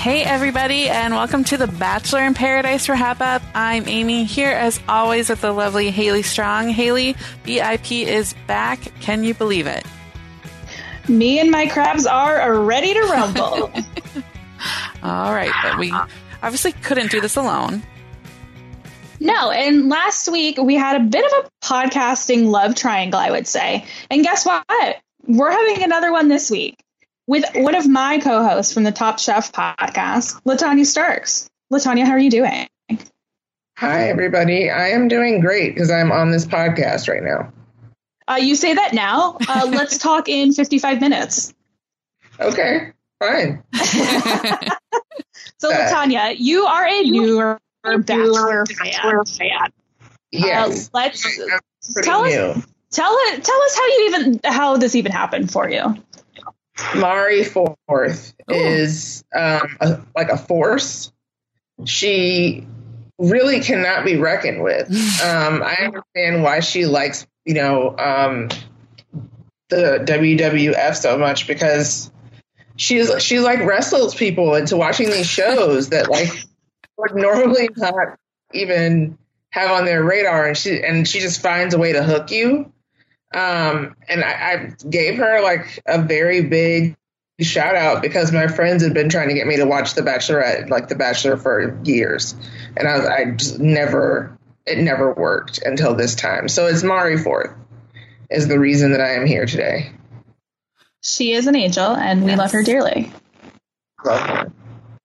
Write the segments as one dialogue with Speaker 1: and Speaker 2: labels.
Speaker 1: Hey everybody, and welcome to the Bachelor in Paradise Wrap Up. I'm Amy, here as always with the lovely Haley Strong. Haley, BIP is back. Can you believe it?
Speaker 2: Me and my crabs are ready to rumble.
Speaker 1: All right, but we obviously couldn't do this alone.
Speaker 2: No, and last week we had a bit of a podcasting love triangle, I would say. And guess what? We're having another one this week with one of my co-hosts from the Top Chef podcast, Latanya Starks. Latanya, how are you doing?
Speaker 3: Hi, everybody. I am doing great because I'm on this podcast right now.
Speaker 2: You say that now. Let's talk in 55 minutes.
Speaker 3: Okay, fine.
Speaker 2: So, Latanya, you are a newer Bachelor fan.
Speaker 3: Yes.
Speaker 2: Let's tell us how this even happened for you.
Speaker 3: Mari Forth is like a force. She really cannot be reckoned with. I understand why she likes, the WWF so much, because she like wrestles people into watching these shows that like would normally not even have on their radar, and she just finds a way to hook you. And I gave her like a very big shout out because my friends had been trying to get me to watch The Bachelorette, like The Bachelor, for years, and it never worked until this time. So it's Mari Forth is the reason that I am here today.
Speaker 2: She is an angel, and we love her dearly.
Speaker 3: Love her.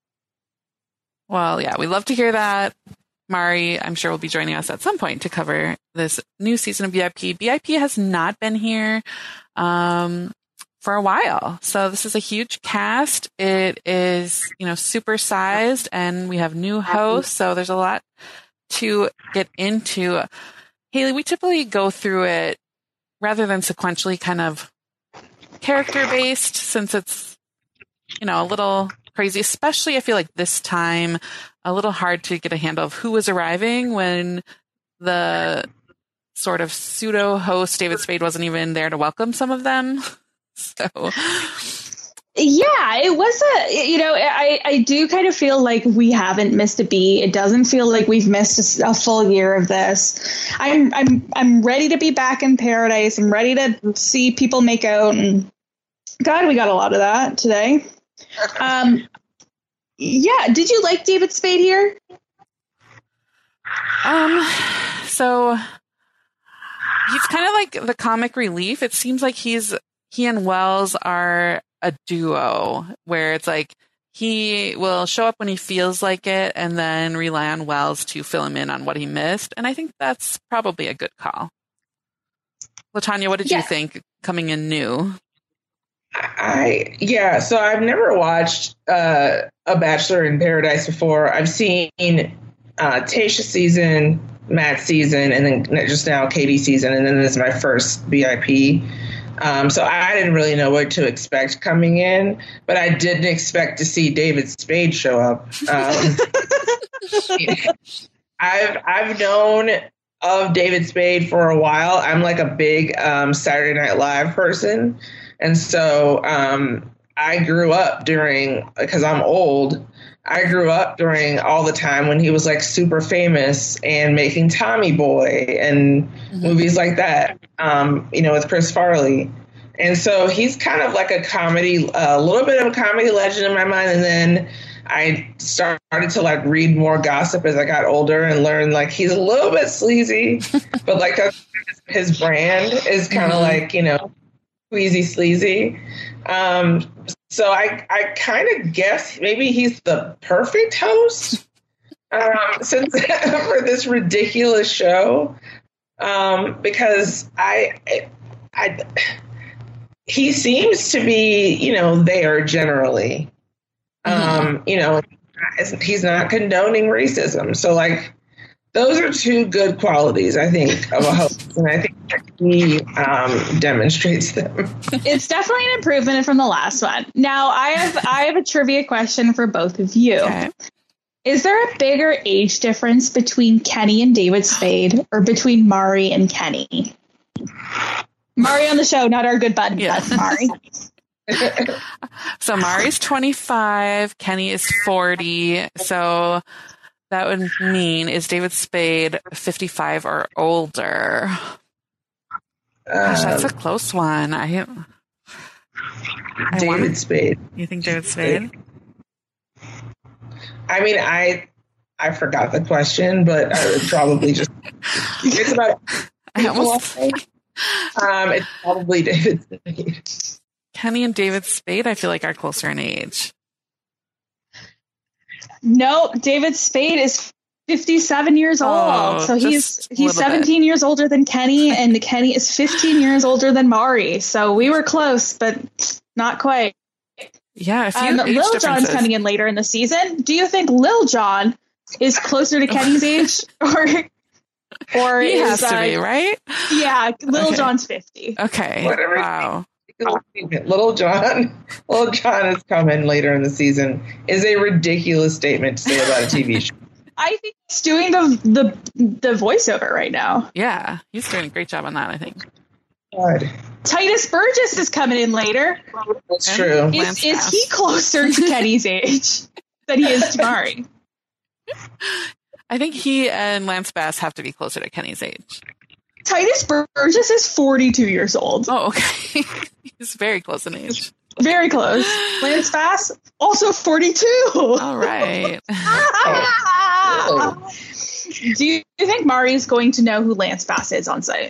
Speaker 1: Well, yeah, we love to hear that. Mari, I'm sure, will be joining us at some point to cover this new season of BIP. BIP has not been here for a while. So this is a huge cast. It is, super sized, and we have new hosts. So there's a lot to get into. Haley, we typically go through it rather than sequentially, kind of character based, since it's, a little crazy, especially I feel like this time a little hard to get a handle of who was arriving when the sort of pseudo host David Spade wasn't even there to welcome some of them. So
Speaker 2: yeah, it was I do kind of feel like we haven't missed a beat. It doesn't feel like we've missed a full year of this. I'm ready to be back in paradise. I'm ready to see people make out, and God, we got a lot of that today. Yeah. Did you like David Spade here?
Speaker 1: So he's kind of like the comic relief. It seems like he and Wells are a duo where it's like he will show up when he feels like it and then rely on Wells to fill him in on what he missed. And I think that's probably a good call. Latanya, what did you think coming in new?
Speaker 3: So I've never watched A Bachelor in Paradise before. I've seen Tayshia season, Matt's season, and then just now Katie's season, and then this is my first BIP. So I didn't really know what to expect coming in, but I didn't expect to see David Spade show up. I've known of David Spade for a while. I'm like a big Saturday Night Live person. And so I grew up because I'm old, I grew up during all the time when he was like super famous and making Tommy Boy and movies like that, with Chris Farley. And so he's kind of like a little bit of a comedy legend in my mind. And then I started to like read more gossip as I got older and learn like he's a little bit sleazy, but like his brand is kind of like, queasy sleazy. So I kind of guess maybe he's the perfect host since for this ridiculous show, because he seems to be there generally. He's not condoning racism. So like those are two good qualities, I think, of a host, and I think he demonstrates them.
Speaker 2: It's definitely an improvement from the last one. Now, I have a trivia question for both of you. Okay. Is there a bigger age difference between Kenny and David Spade, or between Mari and Kenny? Mari on the show, not our good buddy, but Mari.
Speaker 1: So Mari's 25, Kenny is 40. So that would mean, is David Spade 55 or older? Gosh, that's a close one.
Speaker 3: David Spade.
Speaker 1: You think David Spade?
Speaker 3: I mean, I forgot the question, but I would probably just. It's about. It's probably David Spade.
Speaker 1: Kenny and David Spade, I feel like, are closer in age.
Speaker 2: No, David Spade is 57 years old. So he's 17 years older than Kenny, and Kenny is 15 years older than Mari. So we were close, but not quite.
Speaker 1: Yeah, a few age
Speaker 2: Lil Jon's
Speaker 1: differences.
Speaker 2: coming in later in the season. Do you think Lil Jon is closer to Kenny's age, or
Speaker 1: He
Speaker 2: is
Speaker 1: has to be, right?
Speaker 2: Yeah, Lil
Speaker 1: Okay.
Speaker 2: Jon's 50.
Speaker 1: Okay.
Speaker 3: Whatever.
Speaker 1: Wow.
Speaker 3: Little John is coming later in the season is a ridiculous statement to say about a TV show.
Speaker 2: I think he's doing the voiceover right now.
Speaker 1: Yeah, he's doing a great job on that, I think.
Speaker 3: God,
Speaker 2: Titus Burgess is coming in later.
Speaker 3: that's true.
Speaker 1: Lance
Speaker 2: Is
Speaker 1: Bass.
Speaker 2: he closer to Kenny's age than he is to Mari?
Speaker 1: I think he and Lance Bass have to be closer to Kenny's age.
Speaker 2: Titus Burgess is 42 years old.
Speaker 1: Oh, okay. He's very close in age.
Speaker 2: Very close. Lance Bass, also 42.
Speaker 1: All right.
Speaker 2: Do you think Mari is going to know who Lance Bass is on site?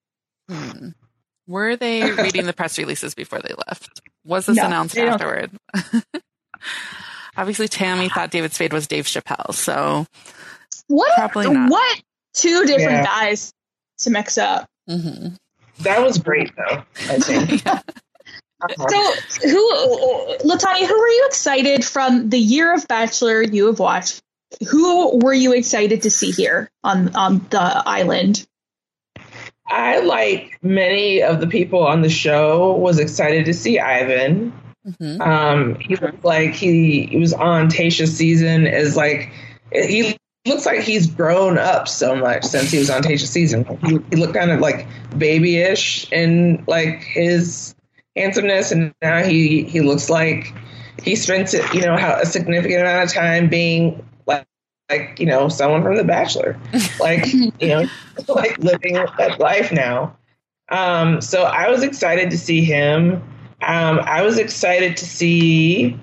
Speaker 1: Were they reading the press releases before they left? Was this
Speaker 2: No,
Speaker 1: announced
Speaker 2: they don't.
Speaker 1: afterward? Obviously, Tammy thought David Spade was Dave Chappelle, so Probably not.
Speaker 2: What two different guys to mix up?
Speaker 1: mhm.
Speaker 3: That was great, though, I think.
Speaker 1: Yeah.
Speaker 2: So, Latanya, who were you excited from the year of Bachelor you have watched? Who were you excited to see here on the island?
Speaker 3: I, like many of the people on the show, was excited to see Ivan.
Speaker 1: Mhm.
Speaker 3: He looked like he was on Tayshia's season as like he looks like he's grown up so much since he was on Tayshia's season. He looked kind of like babyish in like his handsomeness, and now he looks like he spent a significant amount of time being like someone from The Bachelor, like like living that life now. So I was excited to see him. I was excited to see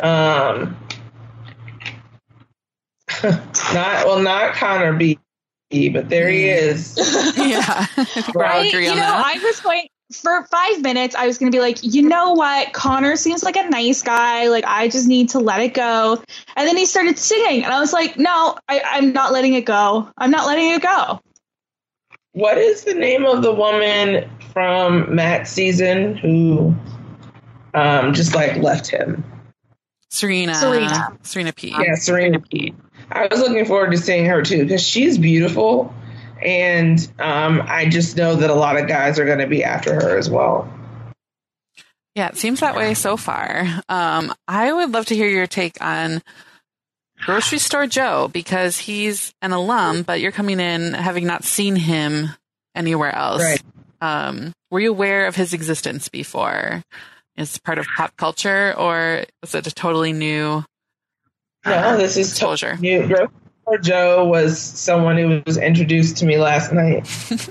Speaker 3: not Connor B, but there he is.
Speaker 1: Yeah. I think we're all agree on that.
Speaker 2: I was going for 5 minutes. I was going to be like, you know what? Connor seems like a nice guy. Like, I just need to let it go. And then he started singing, and I was like, no, I'm not letting it go. I'm not letting it go.
Speaker 3: What is the name of the woman from Matt's season who just like left him?
Speaker 1: Serena P.
Speaker 3: Yeah, Serena P. I was looking forward to seeing her too because she's beautiful, and I just know that a lot of guys are going to be after her as well.
Speaker 1: Yeah, it seems that way so far. I would love to hear your take on Grocery Store Joe, because he's an alum, but you're coming in having not seen him anywhere else.
Speaker 3: Right.
Speaker 1: Were you aware of his existence before? Is it part of pop culture, or was it a totally new
Speaker 3: No, this is
Speaker 1: exposure?
Speaker 3: new. Grocery Store Joe was someone who was introduced to me last night.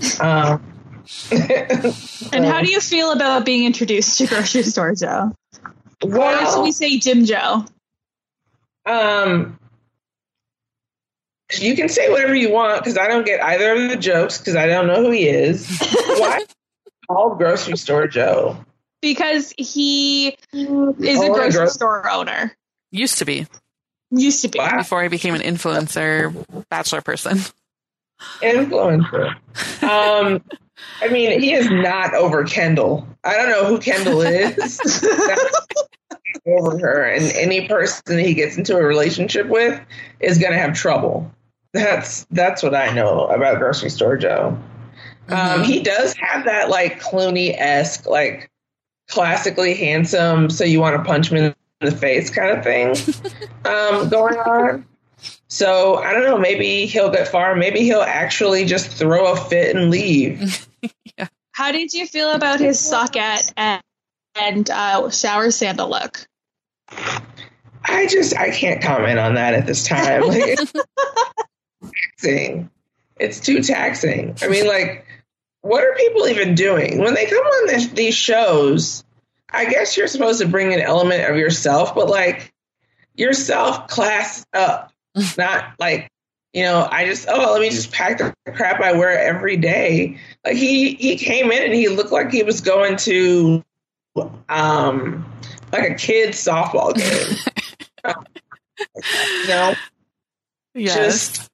Speaker 2: And how do you feel about being introduced to Grocery Store Joe? Or should we say Jim Joe?
Speaker 3: You can say whatever you want because I don't get either of the jokes because I don't know who he is. Why called Grocery Store Joe?
Speaker 2: Because he is a grocery store owner.
Speaker 1: Used to be,
Speaker 3: Wow.
Speaker 1: before he became an influencer Bachelor person.
Speaker 3: Influencer. I mean, he is not over Kendall. I don't know who Kendall is. Over her, and any person he gets into a relationship with is going to have trouble. That's what I know about Grocery Store Joe. He does have that like Clooney-esque, like classically handsome, so you want to punch him in the face kind of thing going on. So I don't know. Maybe he'll get far. Maybe he'll actually just throw a fit and leave.
Speaker 2: How did you feel about his socket and shower sandal look?
Speaker 3: I can't comment on that at this time. Like, it's taxing. It's too taxing. I mean, like, what are people even doing when they come on these shows? I guess you're supposed to bring an element of yourself, but like yourself class up, not like, let me just pack the crap I wear every day. Like he came in and he looked like he was going to like a kid's softball game.
Speaker 1: Yes.
Speaker 3: Just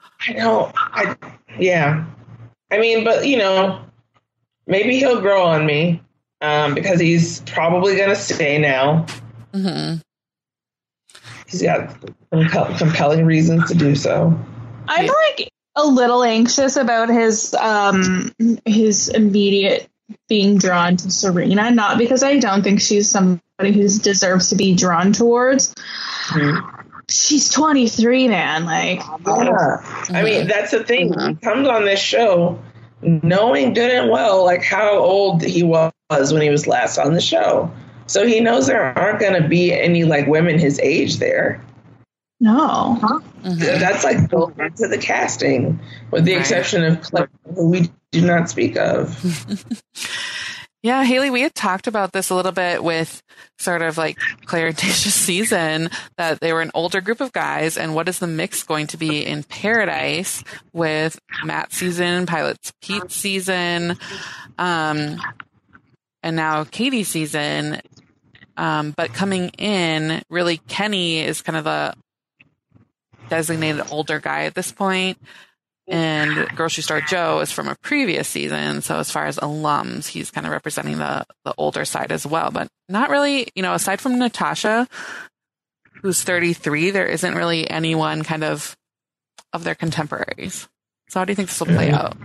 Speaker 3: I mean, but maybe he'll grow on me because he's probably going to stay now.
Speaker 1: Mm-hmm.
Speaker 3: He's got compelling reasons to do so.
Speaker 2: I'm like a little anxious about his immediate being drawn to Serena, not because I don't think she's somebody who deserves to be drawn towards. Mm-hmm. She's 23, man. Like,
Speaker 3: I mean, that's the thing. He comes on this show knowing good and well, like how old he was when he was last on the show. So he knows there aren't going to be any like women his age there.
Speaker 2: No.
Speaker 3: That's like built into the casting, with the exception of Claire, who we do not speak of.
Speaker 1: Yeah, Haley, we had talked about this a little bit with sort of like Claire and Tasha's season, that they were an older group of guys, and what is the mix going to be in Paradise with Matt's season, Pilot's Pete's season, and now Katie's season. But coming in, really, Kenny is kind of the designated older guy at this point. And Grocery Store Joe is from a previous season. So as far as alums, he's kind of representing the older side as well. But not really, aside from Natasha, who's 33, there isn't really anyone kind of their contemporaries. So how do you think this will play out?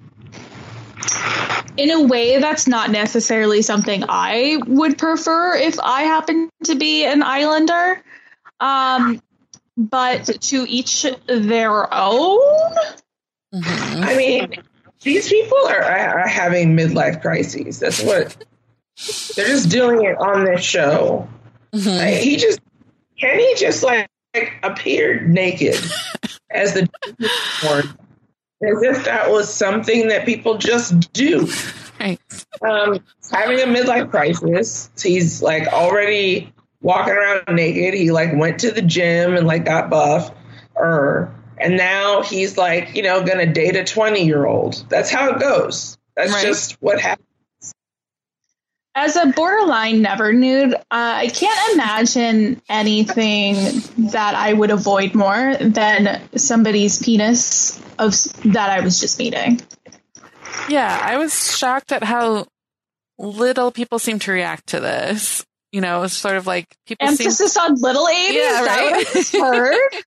Speaker 2: In a way, that's not necessarily something I would prefer if I happen to be an Islander. But to each their own.
Speaker 3: Mm-hmm. I mean, these people are having midlife crises. That's what they're just doing it on this show. Mm-hmm. Like, Kenny just appeared naked as the born, as if that was something that people just do.
Speaker 1: Right.
Speaker 3: Having a midlife crisis. He's like already walking around naked. He like went to the gym and like got buff, and now he's like, gonna date a 20-year-old. That's how it goes. That's just what happens.
Speaker 2: As a borderline never nude, I can't imagine anything that I would avoid more than somebody's penis that I was just meeting.
Speaker 1: Yeah, I was shocked at how little people seem to react to this. It's sort of like people
Speaker 2: emphasis on little Amy. Yeah, right. That what I heard.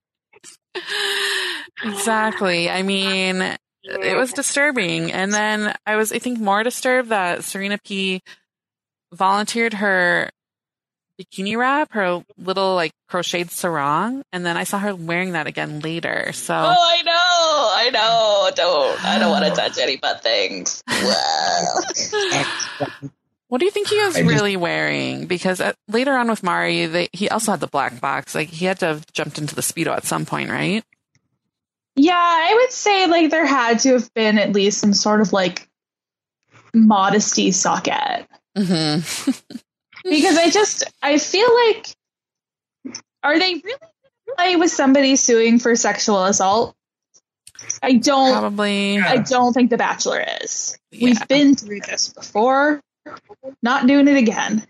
Speaker 1: Exactly. I mean, it was disturbing. And then I think, more disturbed that Serena P volunteered her bikini wrap, her little like crocheted sarong, and then I saw her wearing that again later. So
Speaker 2: I know. I don't want to touch any butt things. Wow.
Speaker 1: What do you think he was really wearing? Because later on with Mari, he also had the black box. Like, he had to have jumped into the Speedo at some point, right?
Speaker 2: Yeah, I would say like there had to have been at least some sort of like modesty socket. Mm-hmm. Because I feel like, are they really play with somebody suing for sexual assault? I don't think The Bachelor is. Yeah. We've been through this before. Not doing it again.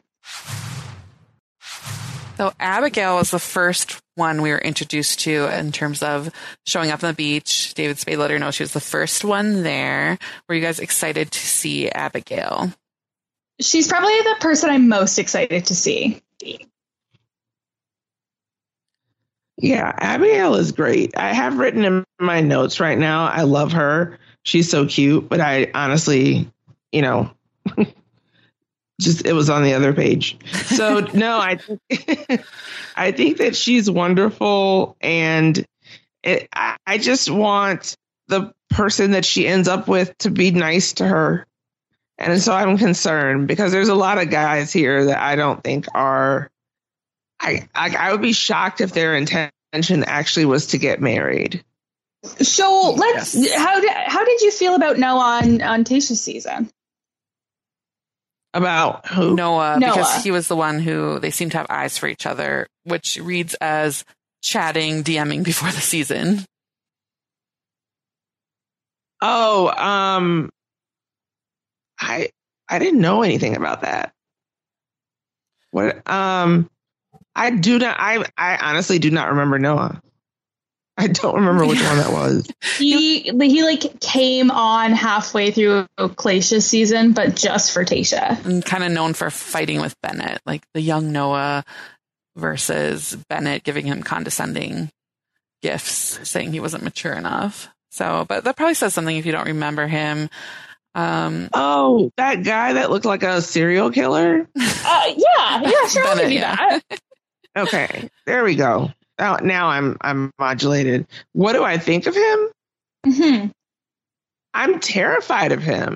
Speaker 1: So Abigail was the first one we were introduced to in terms of showing up on the beach. David Spade let her know she was the first one there. Were you guys excited to see Abigail?
Speaker 2: She's probably the person I'm most excited to see.
Speaker 3: Yeah, Abigail is great. I have written in my notes right now, I love her. She's so cute, but I honestly, just it was on the other page. So no, I think that she's wonderful, and I just want the person that she ends up with to be nice to her. And so I'm concerned because there's a lot of guys here that I don't think are. I would be shocked if their intention actually was to get married.
Speaker 2: So let's. Yes. How did you feel about Noah on Tayshia's season?
Speaker 3: About who?
Speaker 1: Noah, because he was the one who they seem to have eyes for each other, which reads as chatting, DMing before the season.
Speaker 3: Oh, I didn't know anything about that. What? I do not. I honestly do not remember Noah. I don't remember which one that was.
Speaker 2: He like came on halfway through Tayshia's season, but just for Tayshia.
Speaker 1: And kind of known for fighting with Bennett, like the young Noah versus Bennett giving him condescending gifts, saying he wasn't mature enough. So, but that probably says something if you don't remember him.
Speaker 2: Oh,
Speaker 3: that guy that looked like a serial killer?
Speaker 2: Yeah, sure, I'll give you that.
Speaker 3: Okay, there we go. Now I'm modulated. What do I think of him?
Speaker 2: Mm-hmm.
Speaker 3: I'm terrified of him.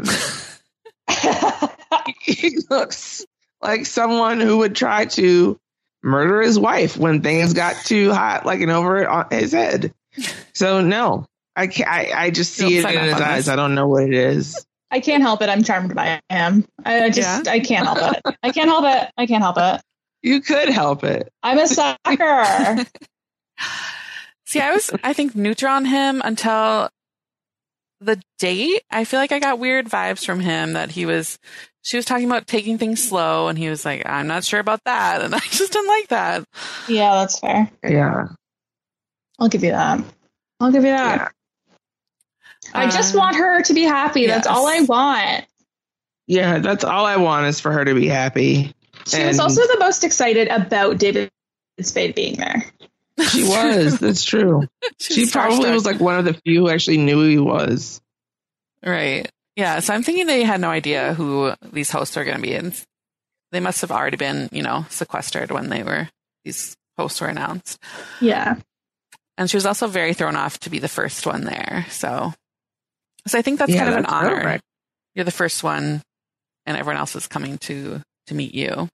Speaker 3: He looks like someone who would try to murder his wife when things got too hot, like and over it on his head. So no, I just see it in his eyes. I don't know what it is.
Speaker 2: I can't help it. I'm charmed by him. I can't help it. I can't help it.
Speaker 3: You could help it.
Speaker 2: I'm a sucker.
Speaker 1: See, I think neutral on him until the date. I feel like I got weird vibes from him that she was talking about taking things slow and he was like, I'm not sure about that. And I just didn't like that.
Speaker 2: Yeah, that's fair.
Speaker 3: Yeah.
Speaker 2: I'll give you that. Yeah. I just want her to be happy. Yes. That's all I want.
Speaker 3: Yeah, that's all I want is for her to be happy.
Speaker 2: She was also the most excited about David Spade being there.
Speaker 3: She was. That's true. She probably was like one of the few who actually knew who he was.
Speaker 1: Right. Yeah. So I'm thinking they had no idea who these hosts are going to be. And they must have already been, sequestered when these hosts were announced.
Speaker 2: Yeah.
Speaker 1: And she was also very thrown off to be the first one there. So I think that's kind of an honor. Right. You're the first one and everyone else is coming to meet you.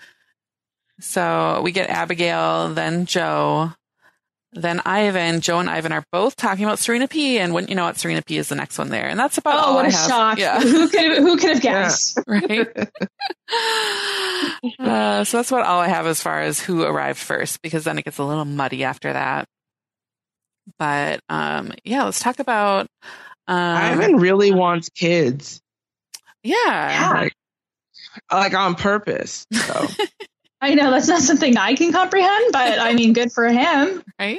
Speaker 1: So we get Abigail, then Joe, then Ivan. Joe and Ivan are both talking about Serena P. And wouldn't you know what, Serena P is the next one there. And that's about all
Speaker 2: what a shock. Yeah. Who could have guessed?
Speaker 1: Yeah. Right. So that's about all I have as far as who arrived first, because then it gets a little muddy after that. But let's talk about
Speaker 3: Ivan really wants kids.
Speaker 1: Yeah.
Speaker 3: Like on purpose. So.
Speaker 2: I know that's not something I can comprehend, but I mean, good for him.
Speaker 1: Right?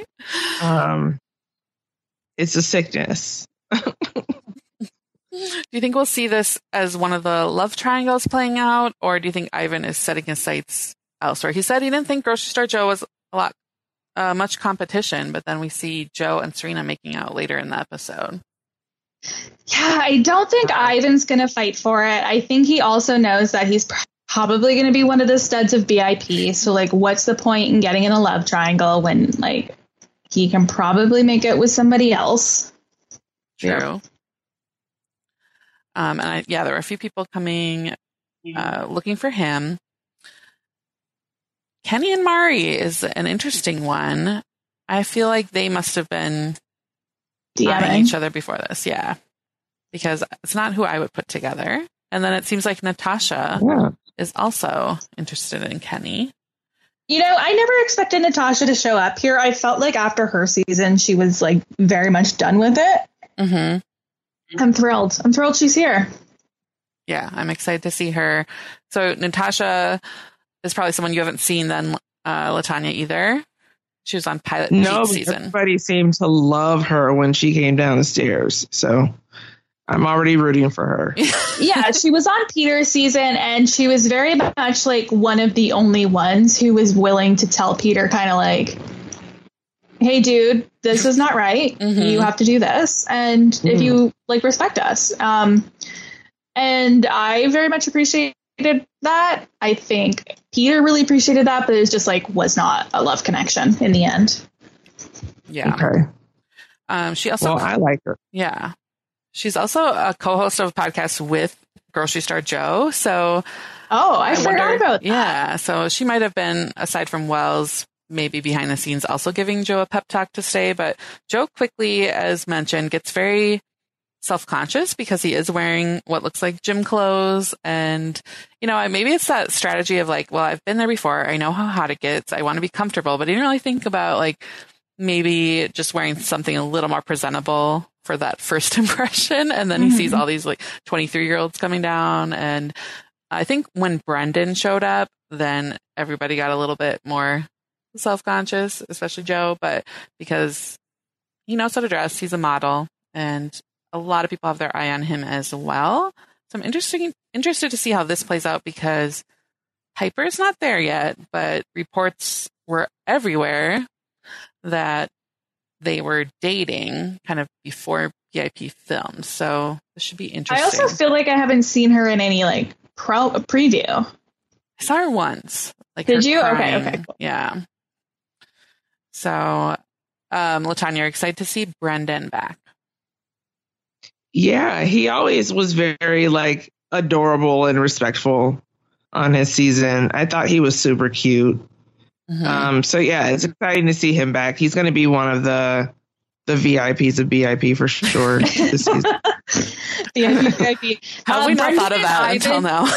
Speaker 3: It's a sickness.
Speaker 1: Do you think we'll see this as one of the love triangles playing out, or do you think Ivan is setting his sights elsewhere? He said he didn't think Grocery Store Joe was much competition, but then we see Joe and Serena making out later in the episode.
Speaker 2: Yeah, I don't think Ivan's going to fight for it. I think he also knows that he's probably going to be one of the studs of BIP. So, what's the point in getting in a love triangle when, he can probably make it with somebody else?
Speaker 1: True. And there were a few people coming, looking for him. Kenny and Mari is an interesting one. I feel like they must have been DMing each other before this, yeah. Because it's not who I would put together. And then it seems like Natasha is also interested in Kenny.
Speaker 2: I never expected Natasha to show up here. I felt like after her season, she was very much done with it.
Speaker 1: Mm-hmm.
Speaker 2: I'm thrilled. She's here.
Speaker 1: Yeah, I'm excited to see her. So Natasha is probably someone you haven't seen then, LaTanya, either. She was on Pilot Pete season.
Speaker 3: Everybody seemed to love her when she came down the stairs. So I'm already rooting for her.
Speaker 2: Yeah, she was on Peter's season, and she was very much one of the only ones who was willing to tell Peter kind of hey, dude, this is not right. Mm-hmm. You have to do this. And if you respect us. And I very much appreciated that. I think Peter really appreciated that, but it was just was not a love connection in the end.
Speaker 1: Yeah.
Speaker 3: Okay.
Speaker 1: She also.
Speaker 3: Well, I like her.
Speaker 1: Yeah. She's also a co-host of a podcast with grocery store Joe. So
Speaker 2: I forgot about that.
Speaker 1: Yeah, so she might have been, aside from Wells, maybe behind the scenes also giving Joe a pep talk to stay. But Joe quickly, as mentioned, gets very self-conscious because he is wearing what looks like gym clothes. And, maybe it's that strategy of like, well, I've been there before. I know how hot it gets. I want to be comfortable. But he didn't really think about like maybe just wearing something a little more presentable for that first impression. And then he sees all these like 23-year-olds coming down. And I think when Brendan showed up, then everybody got a little bit more self-conscious, especially Joe, but because he knows how to dress, he's a model, and a lot of people have their eye on him as well. So I'm interested to see how this plays out because Piper's not there yet, but reports were everywhere that they were dating kind of before BIP filmed. So this should be interesting.
Speaker 2: I also feel like I haven't seen her in any like preview.
Speaker 1: I saw her once. Like,
Speaker 2: did you?
Speaker 1: Crying.
Speaker 2: Okay. Cool.
Speaker 1: Yeah. So, LaTanya, you're excited to see Brendan back.
Speaker 3: Yeah, he always was very like adorable and respectful on his season. I thought he was super cute. So yeah, it's exciting to see him back. He's going to be one of the VIPs of BIP for sure this season.
Speaker 2: VIP.
Speaker 1: How have we not thought of that until now?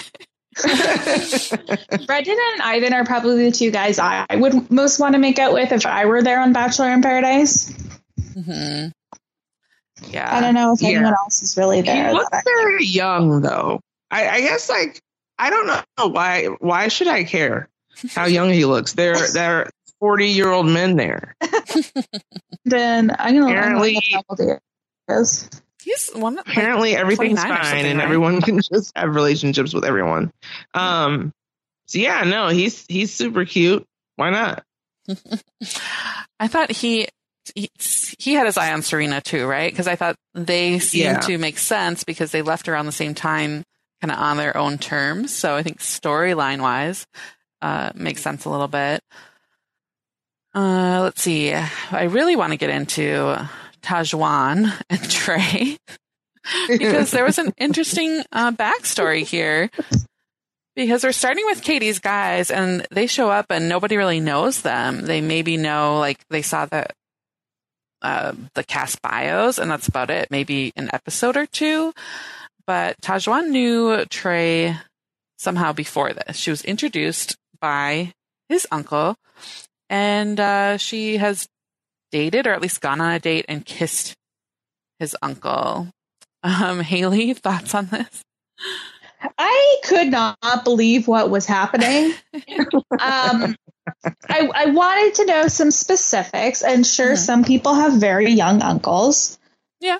Speaker 2: Brendan and Ivan are probably the two guys I would most want to make out with if I were there on Bachelor in Paradise.
Speaker 1: Mm-hmm. Yeah,
Speaker 2: I don't know if anyone else is really there.
Speaker 3: He looks very young, though. I guess like I don't know why. Why should I care how young he looks? There are 40-year-old men there.
Speaker 2: Then I'm gonna look up how old he is.
Speaker 1: He's one.
Speaker 3: Apparently, everything's fine, and everyone can just have relationships with everyone. So yeah, no, he's super cute. Why not?
Speaker 1: I thought he had his eye on Serena too, right? Because I thought they seemed to make sense because they left around the same time, kind of on their own terms. So I think storyline wise, makes sense a little bit. Let's see. I really want to get into Tahzjuan and Trey because there was an interesting backstory here. Because we're starting with Katie's guys, and they show up, and nobody really knows them. They maybe know, like, they saw the cast bios, and that's about it. Maybe an episode or two. But Tahzjuan knew Trey somehow before this. She was introduced by his uncle, and she has dated, or at least gone on a date and kissed his uncle. Haley, thoughts on this?
Speaker 2: I could not believe what was happening. I wanted to know some specifics, and sure, some people have very young uncles.
Speaker 1: Yeah.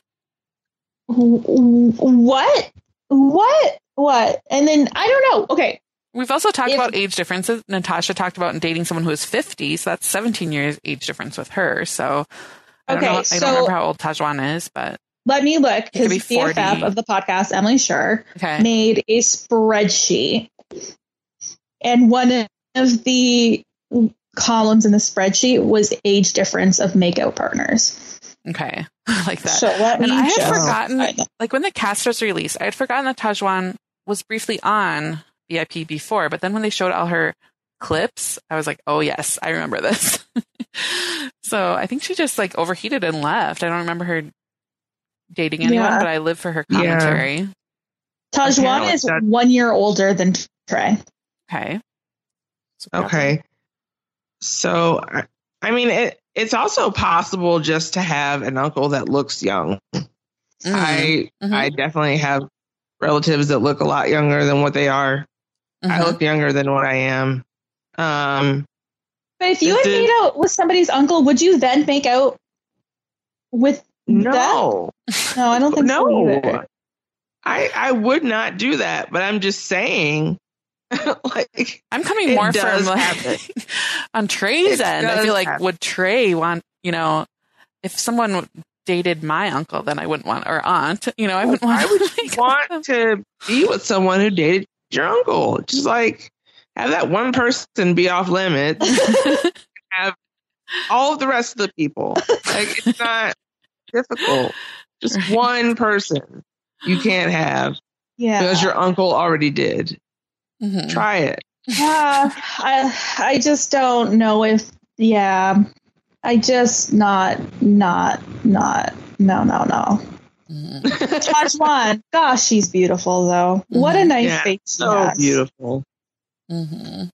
Speaker 2: What? And then I don't know. Okay.
Speaker 1: We've also talked about age differences. Natasha talked about dating someone who is 50, so that's 17 years age difference with her. So I don't remember how old Tahzjuan is, but
Speaker 2: let me look, because BFF of the podcast, Emily Schur, made a spreadsheet. And one of the columns in the spreadsheet was age difference of makeout partners.
Speaker 1: Okay. I like that.
Speaker 2: So I
Speaker 1: had forgotten, like when the cast was released, I had forgotten that Tahzjuan was briefly on VIP before, but then when they showed all her clips, I was like, oh yes, I remember this. So I think she just like overheated and left. I don't remember her dating anyone, but I live for her commentary.
Speaker 2: Yeah. Tahzjuan is 1 year older than Trey.
Speaker 3: Okay. So, I mean, it's also possible just to have an uncle that looks young. I definitely have relatives that look a lot younger than what they are. I look younger than what I am.
Speaker 2: But if you had made out with somebody's uncle, would you then make out with
Speaker 3: No,
Speaker 2: I don't think so either.
Speaker 3: I would not do that, but I'm just saying, like,
Speaker 1: I'm coming more from like, on Trey's end. I feel like would Trey want, if someone dated my uncle, then I wouldn't want, or aunt, I wouldn't want.
Speaker 3: I would want to be with someone who dated your uncle. Just like have that one person be off limits, have all of the rest of the people. Like, it's not difficult. Just one person you can't have.
Speaker 2: Yeah.
Speaker 3: Because your uncle already did.
Speaker 1: Mhm.
Speaker 3: Try it.
Speaker 2: Yeah, I just don't know if, I just no. Tajwan, gosh, she's beautiful though. What a nice face she
Speaker 3: so
Speaker 2: has.
Speaker 3: beautiful.
Speaker 1: Mhm.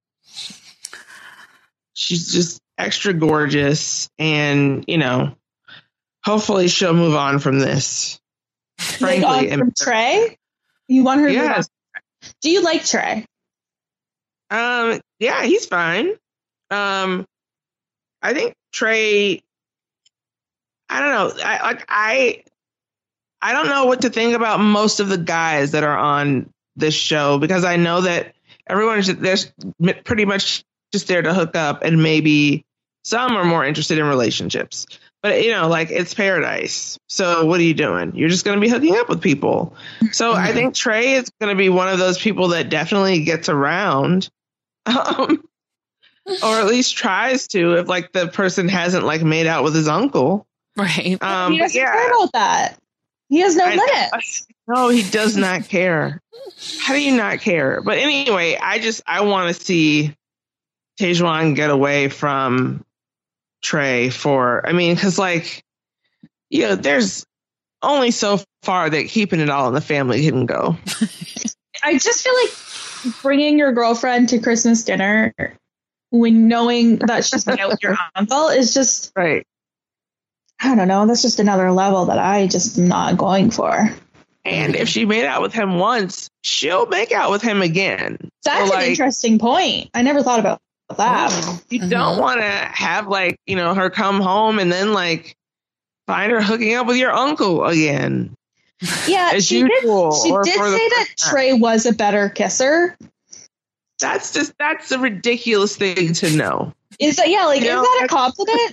Speaker 3: She's just extra gorgeous, and hopefully she'll move on from this. Frankly,
Speaker 2: from Trey? You want her to move on?
Speaker 3: yes.
Speaker 2: Do you like Trey?
Speaker 3: Yeah, he's fine. I think Trey, I don't know. I don't know what to think about most of the guys that are on this show, because I know that everyone's pretty much just there to hook up, and maybe some are more interested in relationships. But it's paradise. So what are you doing? You're just going to be hooking up with people. So I think Trey is going to be one of those people that definitely gets around. Or at least tries to, if the person hasn't made out with his uncle.
Speaker 1: Right.
Speaker 2: He doesn't care about that. He has no limits.
Speaker 3: No, he does not care. How do you not care? But anyway, I want to see Tajwan get away from Trey because there's only so far that keeping it all in the family can go.
Speaker 2: I just feel like bringing your girlfriend to Christmas dinner when knowing that she's out with your uncle is just
Speaker 3: right.
Speaker 2: I don't know. That's just another level that I just am not going for.
Speaker 3: And if she made out with him once, she'll make out with him again.
Speaker 2: That's an interesting point. I never thought about that.
Speaker 3: You don't want to have her come home and then find her hooking up with your uncle again.
Speaker 2: Yeah, she did say that Trey was a better kisser.
Speaker 3: That's a ridiculous thing to know.
Speaker 2: Is that is that a compliment?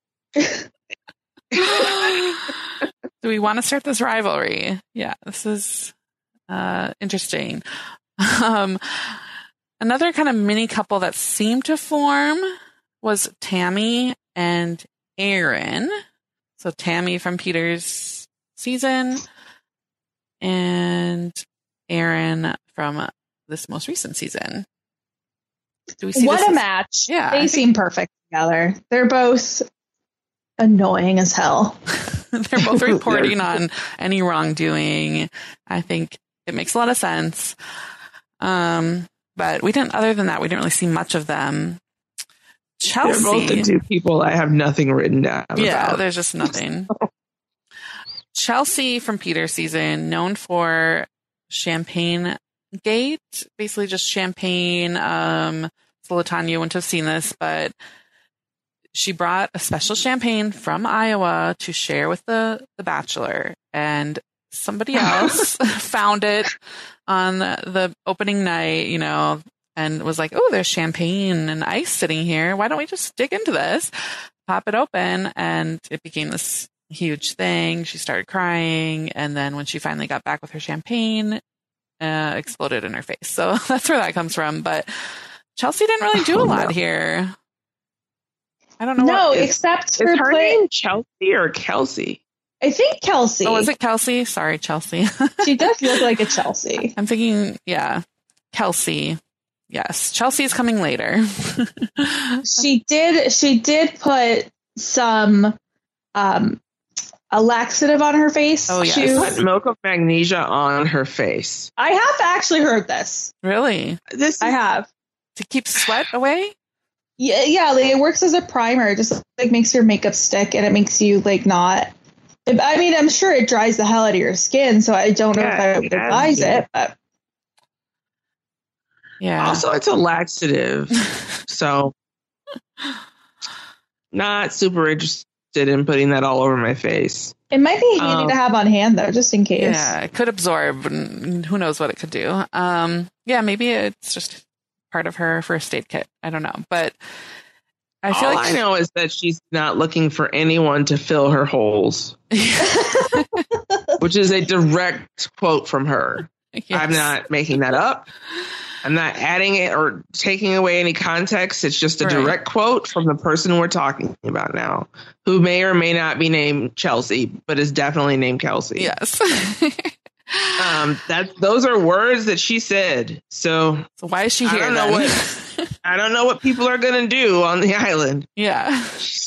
Speaker 1: Do we want to start this rivalry? Yeah, this is interesting. Another kind of mini couple that seemed to form was Tammy and Aaron. So Tammy from Peter's season and Aaron from this most recent season. Do we see
Speaker 2: what a match?
Speaker 1: Yeah,
Speaker 2: they seem perfect together. They're both annoying as hell.
Speaker 1: They're both reporting on any wrongdoing. I think it makes a lot of sense. But other than that, we didn't really see much of them. Chelsea.
Speaker 3: They're both the two people I have nothing written down about.
Speaker 1: Yeah, there's just nothing. Chelsea from Peter's season, known for Champagne Gate, basically just champagne. So LaTanya wouldn't have seen this, but she brought a special champagne from Iowa to share with the Bachelor, and somebody else found it on the opening night, and was like, oh, there's champagne and ice sitting here. Why don't we just dig into this? Pop it open. And it became this huge thing. She started crying. And then when she finally got back with her champagne, exploded in her face. So that's where that comes from. But Chelsea didn't really do a lot here. I don't know.
Speaker 2: No, except for
Speaker 3: her name Chelsea or Kelsey?
Speaker 2: I think Kelsey.
Speaker 1: Oh, is it Kelsey? Sorry, Chelsea.
Speaker 2: She does look like a Chelsea.
Speaker 1: I'm thinking, Kelsey. Yes, Chelsea's coming later.
Speaker 2: She did put some a laxative on her face.
Speaker 1: Oh, yeah.
Speaker 3: She put milk of magnesia on her face.
Speaker 2: I have actually heard this.
Speaker 1: Really?
Speaker 2: I have.
Speaker 1: To keep sweat away?
Speaker 2: Yeah, it works as a primer. It just makes your makeup stick, and it makes you not. I mean, I'm sure it dries the hell out of your skin, so I don't know if I would advise it, but.
Speaker 1: Yeah.
Speaker 3: Also, it's a laxative, so not super interested in putting that all over my face.
Speaker 2: It might be handy to have on hand, though, just in case.
Speaker 1: Yeah, it could absorb, and who knows what it could do. Maybe it's just part of her first aid kit. I don't know, but I feel
Speaker 3: all I know is that she's not looking for anyone to fill her holes, which is a direct quote from her. Yes. I'm not making that up. I'm not adding it or taking away any context. It's just a direct quote from the person we're talking about now, who may or may not be named Chelsea, but is definitely named Kelsey.
Speaker 1: Yes.
Speaker 3: Those are words that she said. So
Speaker 1: why is she here?
Speaker 3: I don't know what people are gonna do on the island.
Speaker 1: Yeah.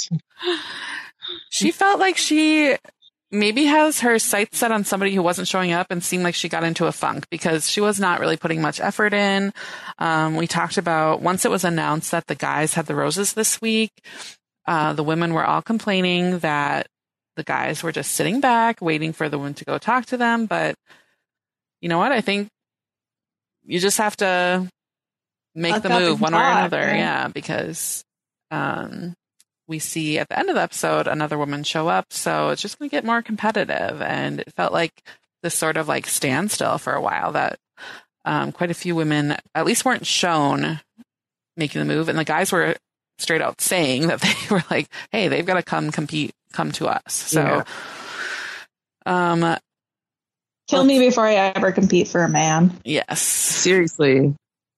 Speaker 1: She felt like she maybe has her sights set on somebody who wasn't showing up and seemed like she got into a funk because she was not really putting much effort in. We talked about once it was announced that the guys had the roses this week, the women were all complaining that the guys were just sitting back, waiting for the women to go talk to them. But you know what? I think you just have to make the move one way or another. Right? Yeah, because we see at the end of the episode another woman show up, so it's just going to get more competitive. And it felt like this sort of like standstill for a while that quite a few women at least weren't shown making the move, and the guys were straight out saying that they were like, "Hey, they've got to come to us." So,
Speaker 2: kill me before I ever compete for a man.
Speaker 1: Yes,
Speaker 3: seriously.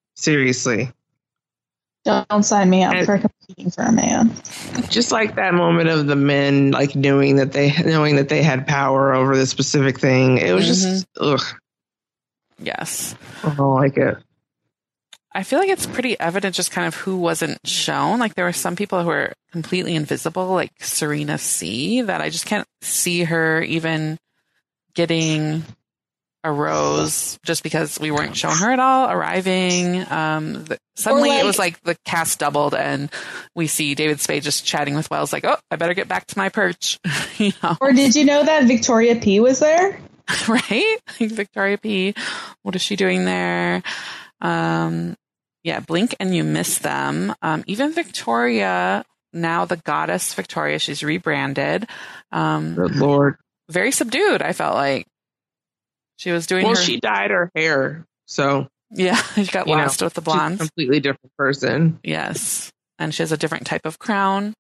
Speaker 2: Don't sign me up for competing for a man.
Speaker 3: Just like that moment of the men, like knowing that they had power over this specific thing. It was just, ugh.
Speaker 1: Yes.
Speaker 3: I don't like it.
Speaker 1: I feel like it's pretty evident just kind of who wasn't shown. Like there were some people who were completely invisible, like Serena C, that I just can't see her even getting a rose just because we weren't showing her at all arriving. Suddenly it was like the cast doubled and we see David Spade just chatting with Wells like, oh, I better get back to my perch. You know?
Speaker 2: Or did you know that Victoria P was there?
Speaker 1: Right? Victoria P. What is she doing there? Yeah, blink and you miss them. Even Victoria, now the goddess Victoria, she's rebranded.
Speaker 3: Good Lord.
Speaker 1: Very subdued, I felt like. She was doing
Speaker 3: she dyed her hair, so
Speaker 1: yeah, she got lost with the blondes.
Speaker 3: She's a completely different person.
Speaker 1: Yes, and she has a different type of crown.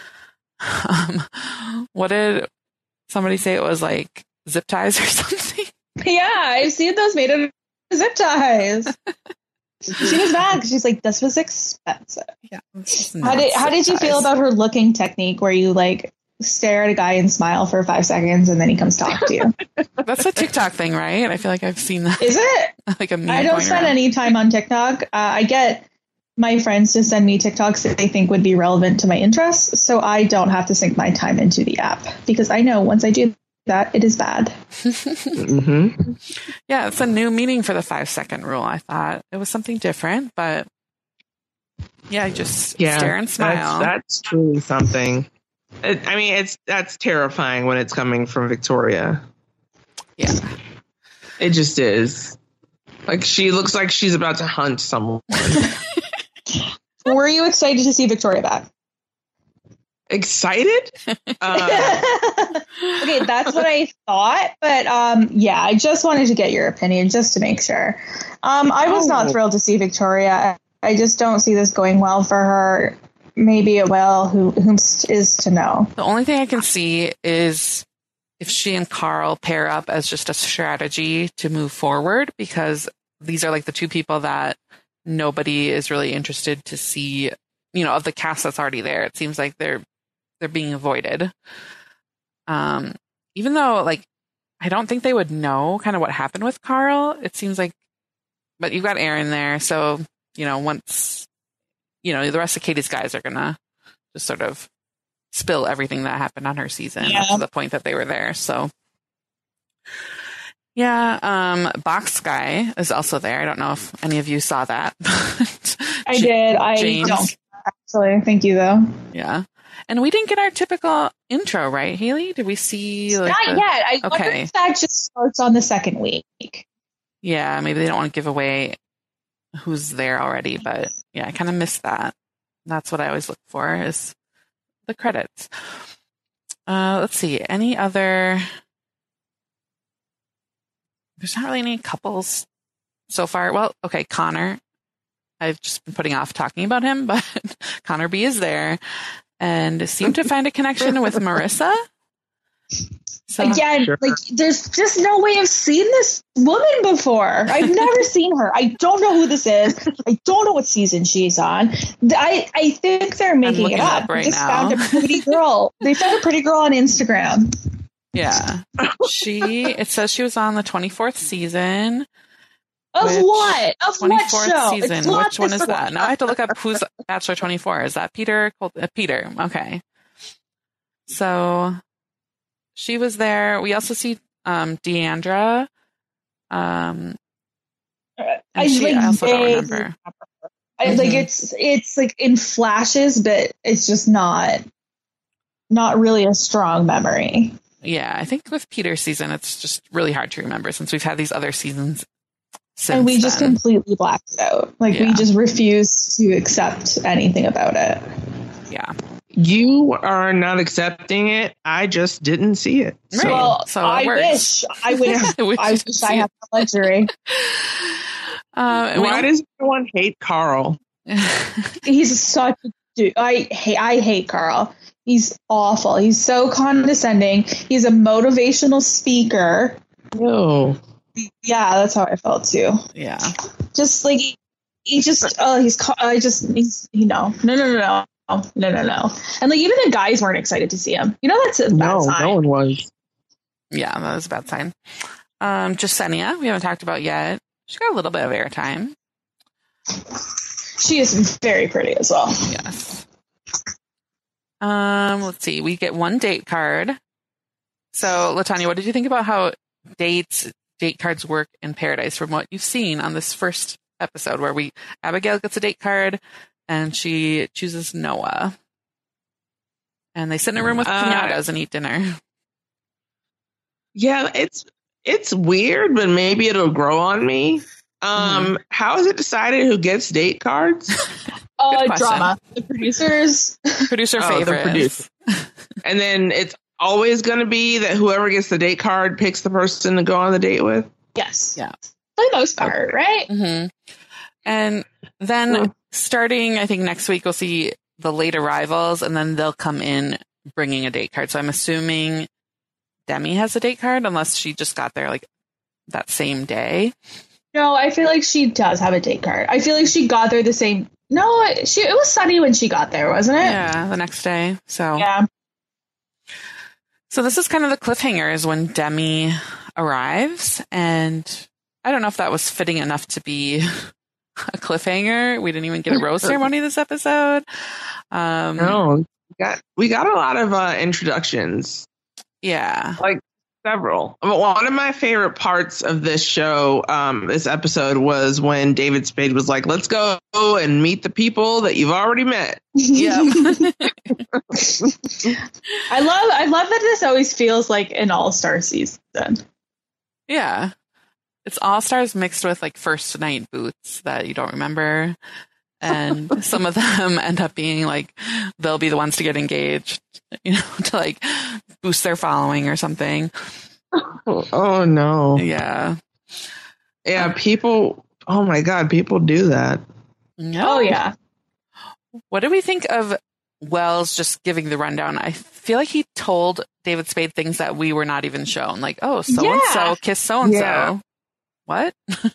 Speaker 1: What did somebody say? It was like zip ties or something.
Speaker 2: Yeah, I've seen those made of zip ties. She was mad because she's like, "This was expensive."
Speaker 1: Yeah.
Speaker 2: How did you feel about her looking technique, where you like stare at a guy and smile for 5 seconds and then he comes talk to you?
Speaker 1: That's a TikTok thing, right? I feel like I've seen that.
Speaker 2: Is it?
Speaker 1: Like a meme.
Speaker 2: I don't spend any time on TikTok. I get my friends to send me TikToks that they think would be relevant to my interests, so I don't have to sink my time into the app because I know once I do that, it is bad.
Speaker 3: Mm-hmm.
Speaker 1: Yeah, it's a new meaning for the 5-second rule. I thought it was something different, but yeah, just stare and smile.
Speaker 3: That's truly something. That's terrifying when it's coming from Victoria.
Speaker 1: Yeah.
Speaker 3: It just is. Like, she looks like she's about to hunt someone.
Speaker 2: Were you excited to see Victoria back?
Speaker 3: Excited?
Speaker 2: Okay, that's what I thought. But yeah, I just wanted to get your opinion just to make sure. I was not thrilled to see Victoria. I just don't see this going well for her. Maybe it will. Whom is to know?
Speaker 1: The only thing I can see is if she and Carl pair up as just a strategy to move forward, because these are like the two people that nobody is really interested to see, of the cast that's already there. It seems like they're being avoided. Even though, like, I don't think they would know kind of what happened with Carl. It seems like, but you've got Aaron there. So, once, the rest of Katie's guys are going to just sort of spill everything that happened on her season up to the point that they were there. So, yeah, Box Guy is also there. I don't know if any of you saw that.
Speaker 2: I did. I don't actually. Thank you, though.
Speaker 1: Yeah. And we didn't get our typical intro, right, Haley? Did we see? Like,
Speaker 2: not yet. I wonder if that just starts on the second week.
Speaker 1: Yeah, maybe they don't want to give away who's there already, but yeah, I kind of missed that. That's what I always look for is the credits. Let's see. Any other? There's not really any couples so far. Well, okay, Connor. I've just been putting off talking about him, but Connor B is there and seemed to find a connection with Marissa.
Speaker 2: So, again, like, there's just no way I've seen this woman before. I've never seen her. I don't know who this is. I don't know what season she's on. I think they're making it up.
Speaker 1: Right
Speaker 2: just
Speaker 1: now.
Speaker 2: Found a pretty girl. They found a pretty girl on Instagram.
Speaker 1: Yeah. It says she was on the 24th season.
Speaker 2: Of what? Of what
Speaker 1: 24th
Speaker 2: show?
Speaker 1: season. Which one is that? Now I have to look up who's Bachelor 24. Is that Peter? Peter. Okay. So she was there. We also see Deandra. I also don't remember.
Speaker 2: Like it's like in flashes, but it's just not really a strong memory.
Speaker 1: Yeah, I think with Peter's season, it's just really hard to remember since we've had these other seasons since
Speaker 2: and we just completely blacked it out. Like we just refused to accept anything about it.
Speaker 1: Yeah.
Speaker 3: You are not accepting it. I just didn't see it.
Speaker 1: Right.
Speaker 2: Well,
Speaker 1: so
Speaker 2: I wish I wish I had the luxury.
Speaker 3: Why does everyone hate Carl?
Speaker 2: He's such a dude. I hate Carl. He's awful. He's so condescending. He's a motivational speaker.
Speaker 3: No.
Speaker 2: Yeah, that's how I felt too.
Speaker 1: Yeah.
Speaker 2: Just like no. And like even the guys weren't excited to see him. You know, that's a bad sign.
Speaker 3: No one was.
Speaker 1: Yeah, that was a bad sign. Jasenia, we haven't talked about yet. She got a little bit of airtime.
Speaker 2: She is very pretty as well.
Speaker 1: Yes. Let's see. We get one date card. So, Latanya, what did you think about how date cards work in Paradise from what you've seen on this first episode where Abigail gets a date card and she chooses Noah. And they sit in a room with piñatas and eat dinner.
Speaker 3: Yeah, it's weird, but maybe it'll grow on me. How is it decided who gets date cards?
Speaker 2: Drama. The producers.
Speaker 1: Producer favorite.
Speaker 3: The producer. And then it's always going to be that whoever gets the date card picks the person to go on the date with?
Speaker 2: Yes.
Speaker 1: Yeah.
Speaker 2: For the most part, right?
Speaker 1: Mm-hmm. And then starting, I think next week, we'll see the late arrivals, and then they'll come in bringing a date card. So I'm assuming Demi has a date card, unless she just got there like that same day.
Speaker 2: No, I feel like she does have a date card. I feel like she got there the same. No, it was sunny when she got there, wasn't it?
Speaker 1: Yeah, the next day. So
Speaker 2: yeah.
Speaker 1: So this is kind of the cliffhanger is when Demi arrives, and I don't know if that was fitting enough to be a cliffhanger. We didn't even get a rose ceremony this episode.
Speaker 3: No, we got a lot of introductions.
Speaker 1: Yeah,
Speaker 3: like several. But one of my favorite parts of this show, this episode, was when David Spade was like, "Let's go and meet the people that you've already met."
Speaker 1: Yeah.
Speaker 2: I love that this always feels like an all-star season.
Speaker 1: Yeah. It's all-stars mixed with like first night boots that you don't remember. And some of them end up being like, they'll be the ones to get engaged, to like boost their following or something.
Speaker 3: Oh no.
Speaker 1: Yeah.
Speaker 3: Yeah. People. Oh my God. People do that.
Speaker 2: Oh yeah.
Speaker 1: What do we think of Wells just giving the rundown? I feel like he told David Spade things that we were not even shown. Like, oh, so-and-so kissed so-and-so. Yeah. What?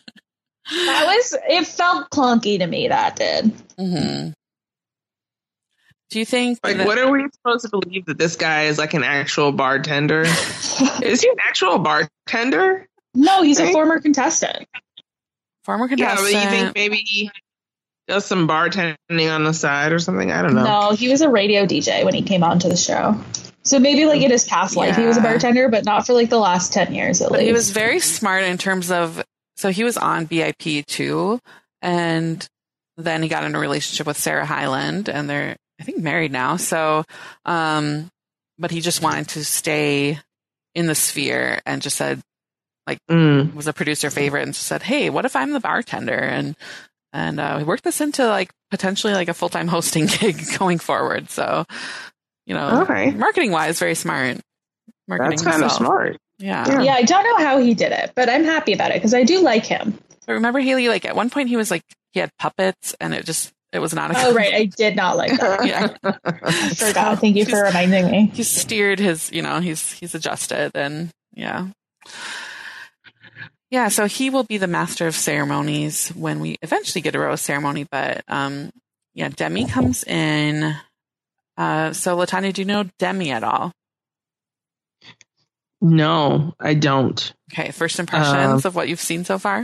Speaker 2: It felt clunky to me, that did.
Speaker 1: Mm-hmm. Do you think...
Speaker 3: what are we supposed to believe, that this guy is like an actual bartender? Is he an actual bartender?
Speaker 2: No, he's a former contestant.
Speaker 1: Former contestant.
Speaker 3: Yeah, but you think maybe he does some bartending on the side or something? I don't know.
Speaker 2: No, he was a radio DJ when he came onto the show. So maybe like in his past life he was a bartender, but not for like the last 10 years at least.
Speaker 1: He was very smart in terms of, so he was on BIP too, and then he got in a relationship with Sarah Hyland, and they're, I think, married now. So, but he just wanted to stay in the sphere and just said, like, was a producer favorite and just said, hey, what if I'm the bartender? And we worked this into like potentially like a full-time hosting gig going forward. So, marketing wise, very smart.
Speaker 3: That's kind of smart.
Speaker 1: Yeah.
Speaker 2: Yeah, I don't know how he did it, but I'm happy about it because I do like him.
Speaker 1: But remember, Haley, like at one point he was like, he had puppets and it was not a
Speaker 2: Oh, right. I did not like that.
Speaker 1: Yeah.
Speaker 2: I forgot. Thank you for reminding me.
Speaker 1: He steered his, he's adjusted and yeah. Yeah, so he will be the master of ceremonies when we eventually get a rose ceremony. But Demi comes in. So Latanya, do you know Demi at all?
Speaker 3: No, I don't.
Speaker 1: Okay, first impressions of what you've seen so far?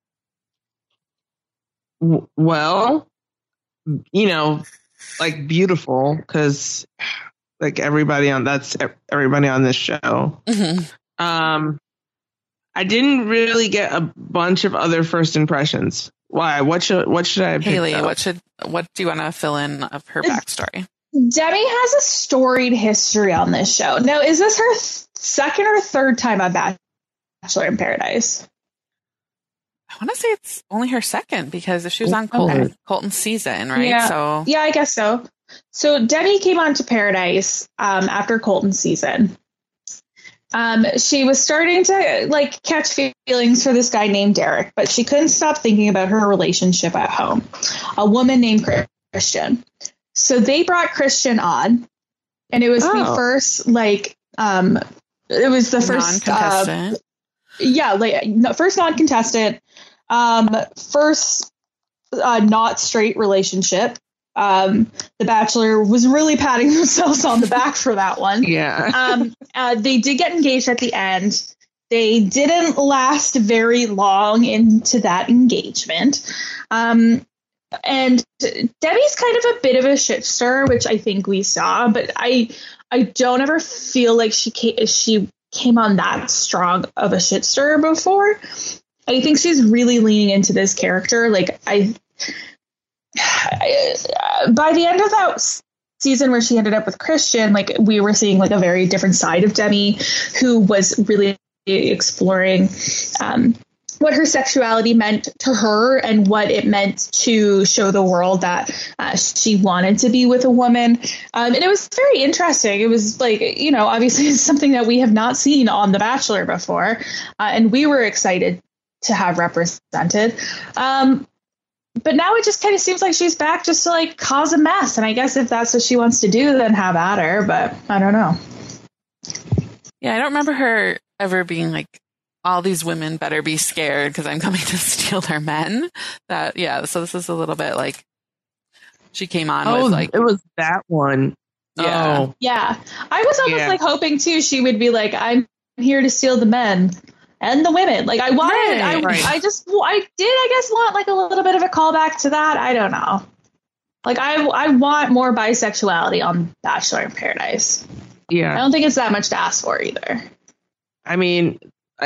Speaker 3: Well, like beautiful, because like everybody on this show.
Speaker 1: Mm-hmm.
Speaker 3: I didn't really get a bunch of other first impressions. Why? What should I pick
Speaker 1: Haley,
Speaker 3: up?
Speaker 1: what do you want to fill in of her backstory?
Speaker 2: Demi has a storied history on this show. Now, is this her second or third time on Bachelor in Paradise?
Speaker 1: I want to say it's only her second, because if she was on Colton's season, right?
Speaker 2: Yeah. Yeah, I guess so. So Demi came on to Paradise after Colton's season. She was starting to catch feelings for this guy named Derek, but she couldn't stop thinking about her relationship at home. A woman named Christian. So they brought Christian on, and it was the first non-contestant. First non-contestant, first not straight relationship. The Bachelor was really patting themselves on the back for that one.
Speaker 3: Yeah.
Speaker 2: They did get engaged at the end. They didn't last very long into that engagement. And Debbie's kind of a bit of a shit stirrer, which I think we saw, but I don't ever feel like she came on that strong of a shit stirrer before. I think she's really leaning into this character. By the end of that season where she ended up with Christian, we were seeing a very different side of Demi, who was really exploring what her sexuality meant to her and what it meant to show the world that she wanted to be with a woman. And it was very interesting. It was obviously it's something that we have not seen on The Bachelor before. And we were excited to have represented. But now it just kind of seems like she's back just to cause a mess. And I guess if that's what she wants to do, then have at her. But I don't know.
Speaker 1: Yeah, I don't remember her ever being all these women better be scared because I'm coming to steal their men. So this is a little bit she came on with
Speaker 3: it was that one.
Speaker 1: Yeah.
Speaker 3: Oh.
Speaker 2: Yeah. I was almost hoping too she would be I'm here to steal the men and the women. I wanted I guess want a little bit of a callback to that. I don't know. I want more bisexuality on Bachelor in Paradise.
Speaker 3: Yeah.
Speaker 2: I don't think it's that much to ask for either.
Speaker 3: I mean,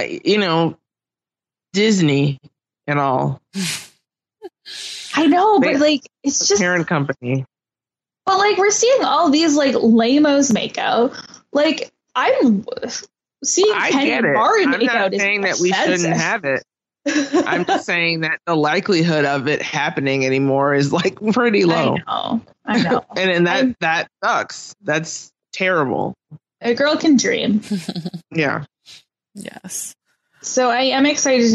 Speaker 3: Disney and all.
Speaker 2: I know, but it's just
Speaker 3: parent company.
Speaker 2: But we're seeing all these lamos make out. I'm seeing Kenny and Mari make out.
Speaker 3: I'm not saying that we shouldn't have it. I'm just saying that the likelihood of it happening anymore is pretty low.
Speaker 2: I know.
Speaker 3: and that sucks. That's terrible.
Speaker 2: A girl can dream.
Speaker 3: Yeah.
Speaker 1: Yes.
Speaker 2: So I am excited.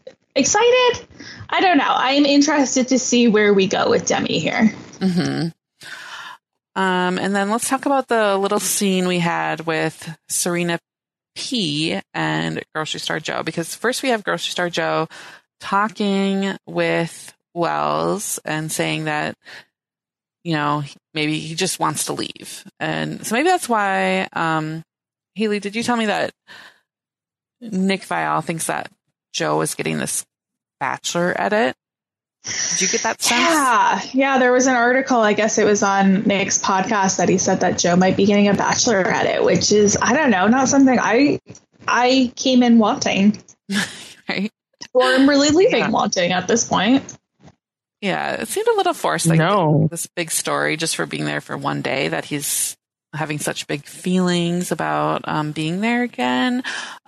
Speaker 2: I don't know. I'm interested to see where we go with Demi here.
Speaker 1: Mm-hmm. And then let's talk about the little scene we had with Serena P and Grocery Store Joe, because first we have Grocery Store Joe talking with Wells and saying that, maybe he just wants to leave. And so maybe that's why, Haley, did you tell me that Nick Viall thinks that Joe is getting this Bachelor edit? Did you get that sense?
Speaker 2: Yeah. There was an article, I guess it was on Nick's podcast, that he said that Joe might be getting a Bachelor edit, which is, I don't know, not something I came in wanting.
Speaker 1: Right.
Speaker 2: Or I'm really leaving wanting at this point.
Speaker 1: Yeah, it seemed a little forced. This big story just for being there for one day, that he's having such big feelings about being there again.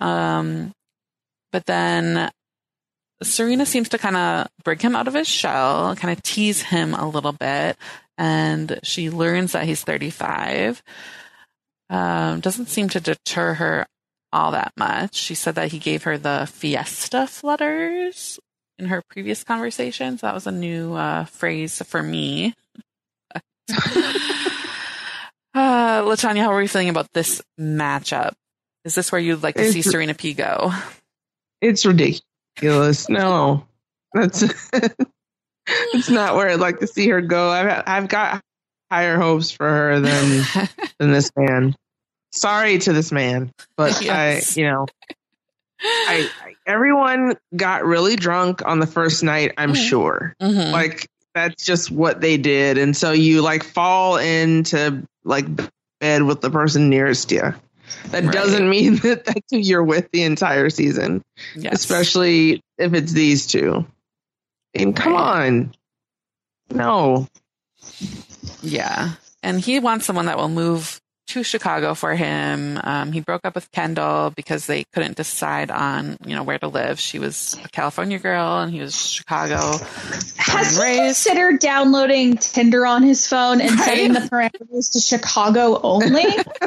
Speaker 1: But then Serena seems to kind of break him out of his shell, kind of tease him a little bit. And she learns that he's 35. Doesn't seem to deter her all that much. She said that he gave her the Fiesta flutters in her previous conversations. That was a new phrase for me. LaTanya, how are we feeling about this matchup? Is this where you'd like to see Serena P go?
Speaker 3: It's ridiculous. No, that's it's not where I'd like to see her go. I've got higher hopes for her than this man. sorry to this man, but
Speaker 1: Yes.
Speaker 3: everyone got really drunk on the first night, I'm sure.
Speaker 1: Mhm.
Speaker 3: Like, that's just what they did. And so you like fall into like bed with the person nearest you. That
Speaker 1: Right.
Speaker 3: doesn't mean that that's who you're with the entire season,
Speaker 1: Yes.
Speaker 3: especially if it's these two. And come on. No.
Speaker 1: Yeah. And he wants someone that will move to Chicago for him. He broke up with Kendall because they couldn't decide on, where to live. She was a California girl and he was Chicago.
Speaker 2: Has he considered downloading Tinder on his phone and setting the parameters to Chicago only?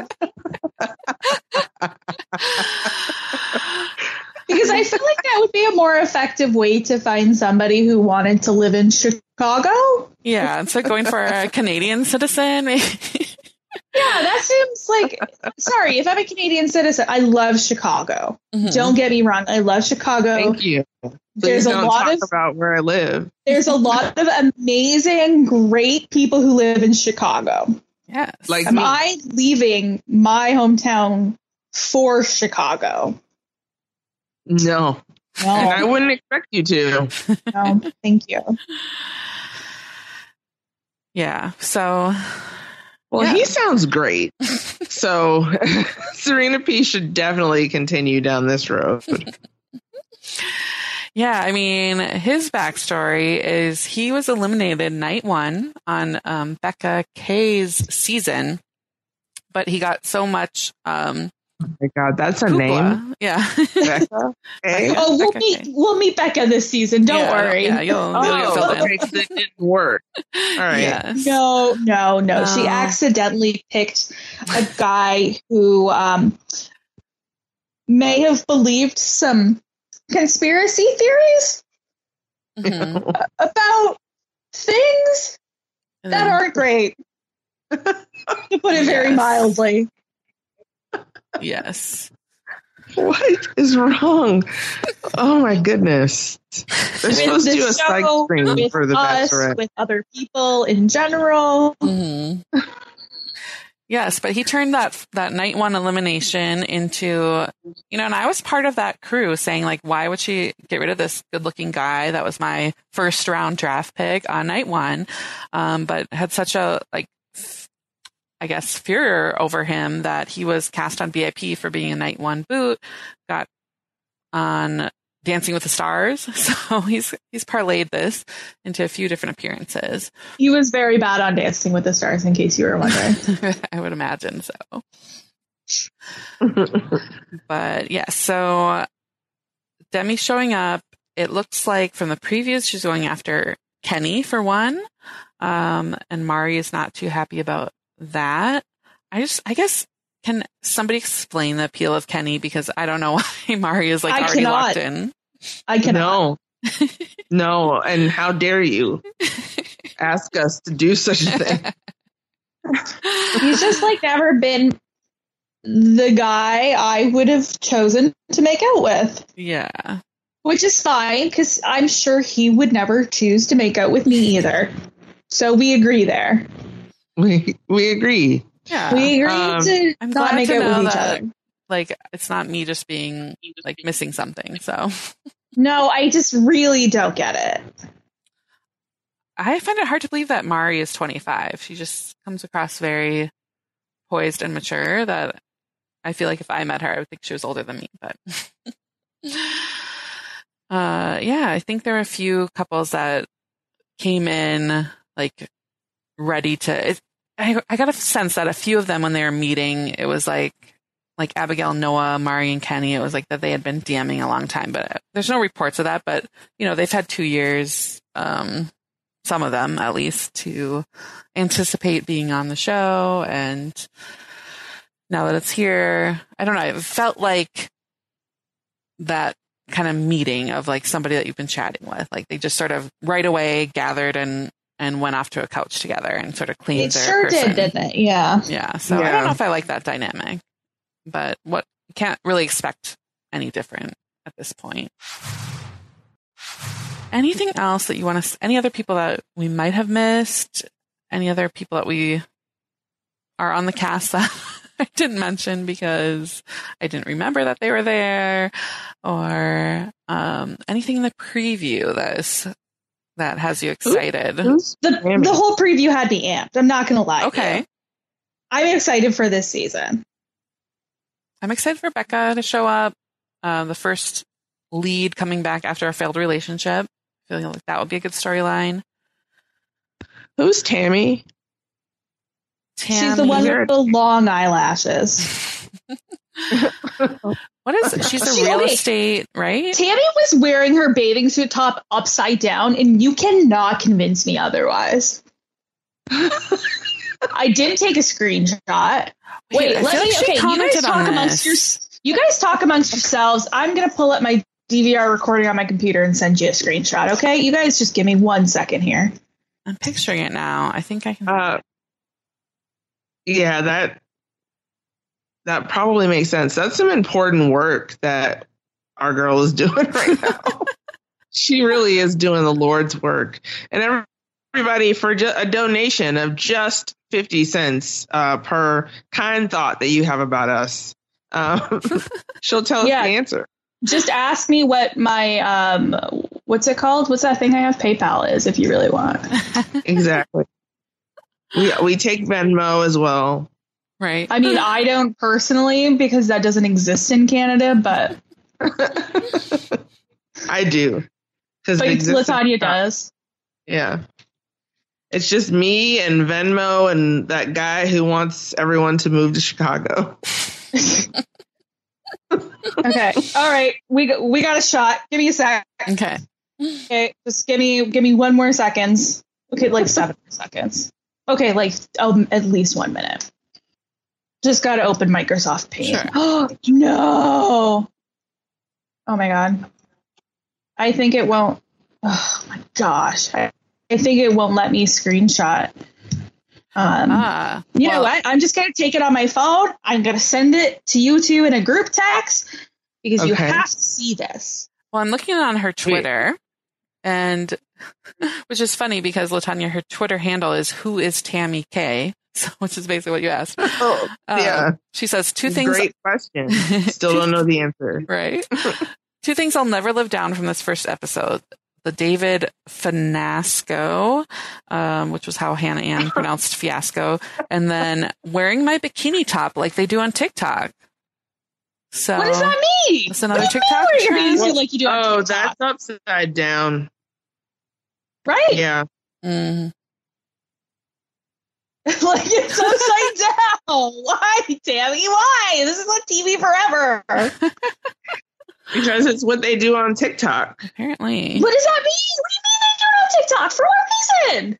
Speaker 2: Because I feel like that would be a more effective way to find somebody who wanted to live in Chicago.
Speaker 1: Yeah, instead of going for a Canadian citizen.
Speaker 2: Yeah, that seems like, sorry, if I'm a Canadian citizen, I love Chicago. Mm-hmm. Don't get me wrong. I love Chicago.
Speaker 3: Thank you.
Speaker 2: There's a lot
Speaker 3: about where I live.
Speaker 2: There's a lot of amazing, great people who live in Chicago.
Speaker 1: Yes.
Speaker 3: Like
Speaker 2: Am I leaving my hometown for Chicago?
Speaker 3: No. And I wouldn't expect you to.
Speaker 2: No, thank you.
Speaker 1: Yeah. So...
Speaker 3: Well, he sounds great. So Serena P should definitely continue down this road.
Speaker 1: Yeah, I mean, his backstory is he was eliminated night one on Becca K's season, but he got so much...
Speaker 3: oh my God, that's a name.
Speaker 1: Yeah.
Speaker 3: Becca. Okay.
Speaker 2: Oh, we'll meet Becca this season. Don't worry.
Speaker 1: Yeah, you'll get filled in.
Speaker 3: Okay, so it didn't work. All right.
Speaker 1: Yes.
Speaker 2: No. She accidentally picked a guy who may have believed some conspiracy theories about things that aren't great, to put it very mildly.
Speaker 1: Yes.
Speaker 3: What is wrong? Oh my goodness. They're supposed to do a psych screen for the Bachelorette.
Speaker 2: With other people in general.
Speaker 1: Mm-hmm. Yes, but he turned that night one elimination into, and I was part of that crew saying, like, why would she get rid of this good looking guy that was my first round draft pick on night one, but had such a, I guess, furor over him that he was cast on VIP for being a night one boot, got on Dancing with the Stars. So he's parlayed this into a few different appearances.
Speaker 2: He was very bad on Dancing with the Stars, in case you were wondering.
Speaker 1: I would imagine so. But yeah, so Demi showing up. It looks like from the previews, she's going after Kenny for one. And Mari is not too happy about that. I guess, can somebody explain the appeal of Kenny? Because I don't know why Mari is already locked in.
Speaker 2: I cannot.
Speaker 3: No. And how dare you ask us to do such a thing?
Speaker 2: He's just never been the guy I would have chosen to make out with.
Speaker 1: Yeah.
Speaker 2: Which is fine, because I'm sure he would never choose to make out with me either. So we agree there.
Speaker 3: We agree.
Speaker 1: Yeah.
Speaker 2: We agree to not make out with each other.
Speaker 1: It's not me just being missing something. So
Speaker 2: no, I just really don't get it.
Speaker 1: I find it hard to believe that Mari is 25. She just comes across very poised and mature that I feel like if I met her, I would think she was older than me. But yeah, I think there are a few couples that came in ready to. I got a sense that a few of them, when they were meeting, it was like Abigail, Noah, Mari, and Kenny. It was that they had been DMing a long time, but there's no reports of that. But they've had 2 years, some of them at least, to anticipate being on the show. And now that it's here, I don't know. It felt like that kind of meeting of somebody that you've been chatting with. They just sort of right away gathered and went off to a couch together and sort of cleaned their
Speaker 2: sure
Speaker 1: person.
Speaker 2: didn't it? Yeah.
Speaker 1: Yeah. So I don't know if I like that dynamic, but can't really expect any different at this point. Anything else that you want to, any other people that we might have missed? Any other people that we are on the cast that I didn't mention because I didn't remember that they were there, or anything in the preview that has you excited.
Speaker 2: The whole preview had me amped. I'm not going to lie to
Speaker 1: Okay.
Speaker 2: you. I'm excited for this season.
Speaker 1: I'm excited for Becca to show up. The first lead coming back after a failed relationship. Feeling like that would be a good storyline.
Speaker 3: Who's Tammy?
Speaker 2: She's the one with the long eyelashes.
Speaker 1: What is it? She's a real estate, right?
Speaker 2: Tammy was wearing her bathing suit top upside down, and you cannot convince me otherwise. I didn't take a screenshot. Wait, let me. Okay, you guys talk amongst yourselves. I'm gonna pull up my DVR recording on my computer and send you a screenshot. Okay, you guys just give me 1 second here.
Speaker 1: I'm picturing it now. I think I can.
Speaker 3: Yeah, that probably makes sense. That's some important work that our girl is doing right now. She really is doing the Lord's work. And everybody, for a donation of just 50 cents per kind thought that you have about us, she'll tell us the answer.
Speaker 2: Just ask me what my, what's it called? What's that thing I have? PayPal is, if you really want.
Speaker 3: Exactly. We take Venmo as well.
Speaker 1: Right.
Speaker 2: I mean, I don't personally because that doesn't exist in Canada, but
Speaker 3: I do.
Speaker 2: But Latanya does.
Speaker 3: Yeah. It's just me and Venmo and that guy who wants everyone to move to Chicago.
Speaker 2: Okay. All right. We got a shot. Give me a sec.
Speaker 1: Okay.
Speaker 2: Okay. Just give me 1 more seconds. Okay, like 7 more seconds. Okay, like at least 1 minute. Just got to open Microsoft Paint.
Speaker 1: Sure.
Speaker 2: Oh, no. Oh, my God. I think it won't. Oh, my gosh. I think it won't let me screenshot. You know what? I'm just going to take it on my phone. I'm going to send it to you two in a group text because you have to see this.
Speaker 1: Well, I'm looking on her Twitter, and which is funny because Latanya, her Twitter handle is "Who is Tammy K?" So, which is basically what you asked.
Speaker 3: Yeah.
Speaker 1: She says 2 things.
Speaker 3: Great question. Still don't know the answer.
Speaker 1: Right. 2 things I'll never live down from this first episode. The David Finasco, which was how Hannah Ann pronounced fiasco, and then wearing my bikini top like they do on TikTok. So
Speaker 2: what does that mean?
Speaker 1: That's another TikTok trend.
Speaker 2: Like you do on TikTok.
Speaker 3: That's upside down.
Speaker 2: Right?
Speaker 3: Yeah.
Speaker 1: Mm.
Speaker 2: Like it's upside down. Why, Tammy? Why? This is on TV forever.
Speaker 3: Because it's what they do on TikTok.
Speaker 1: Apparently.
Speaker 2: What does that mean? What do you mean they do it on TikTok? For what reason?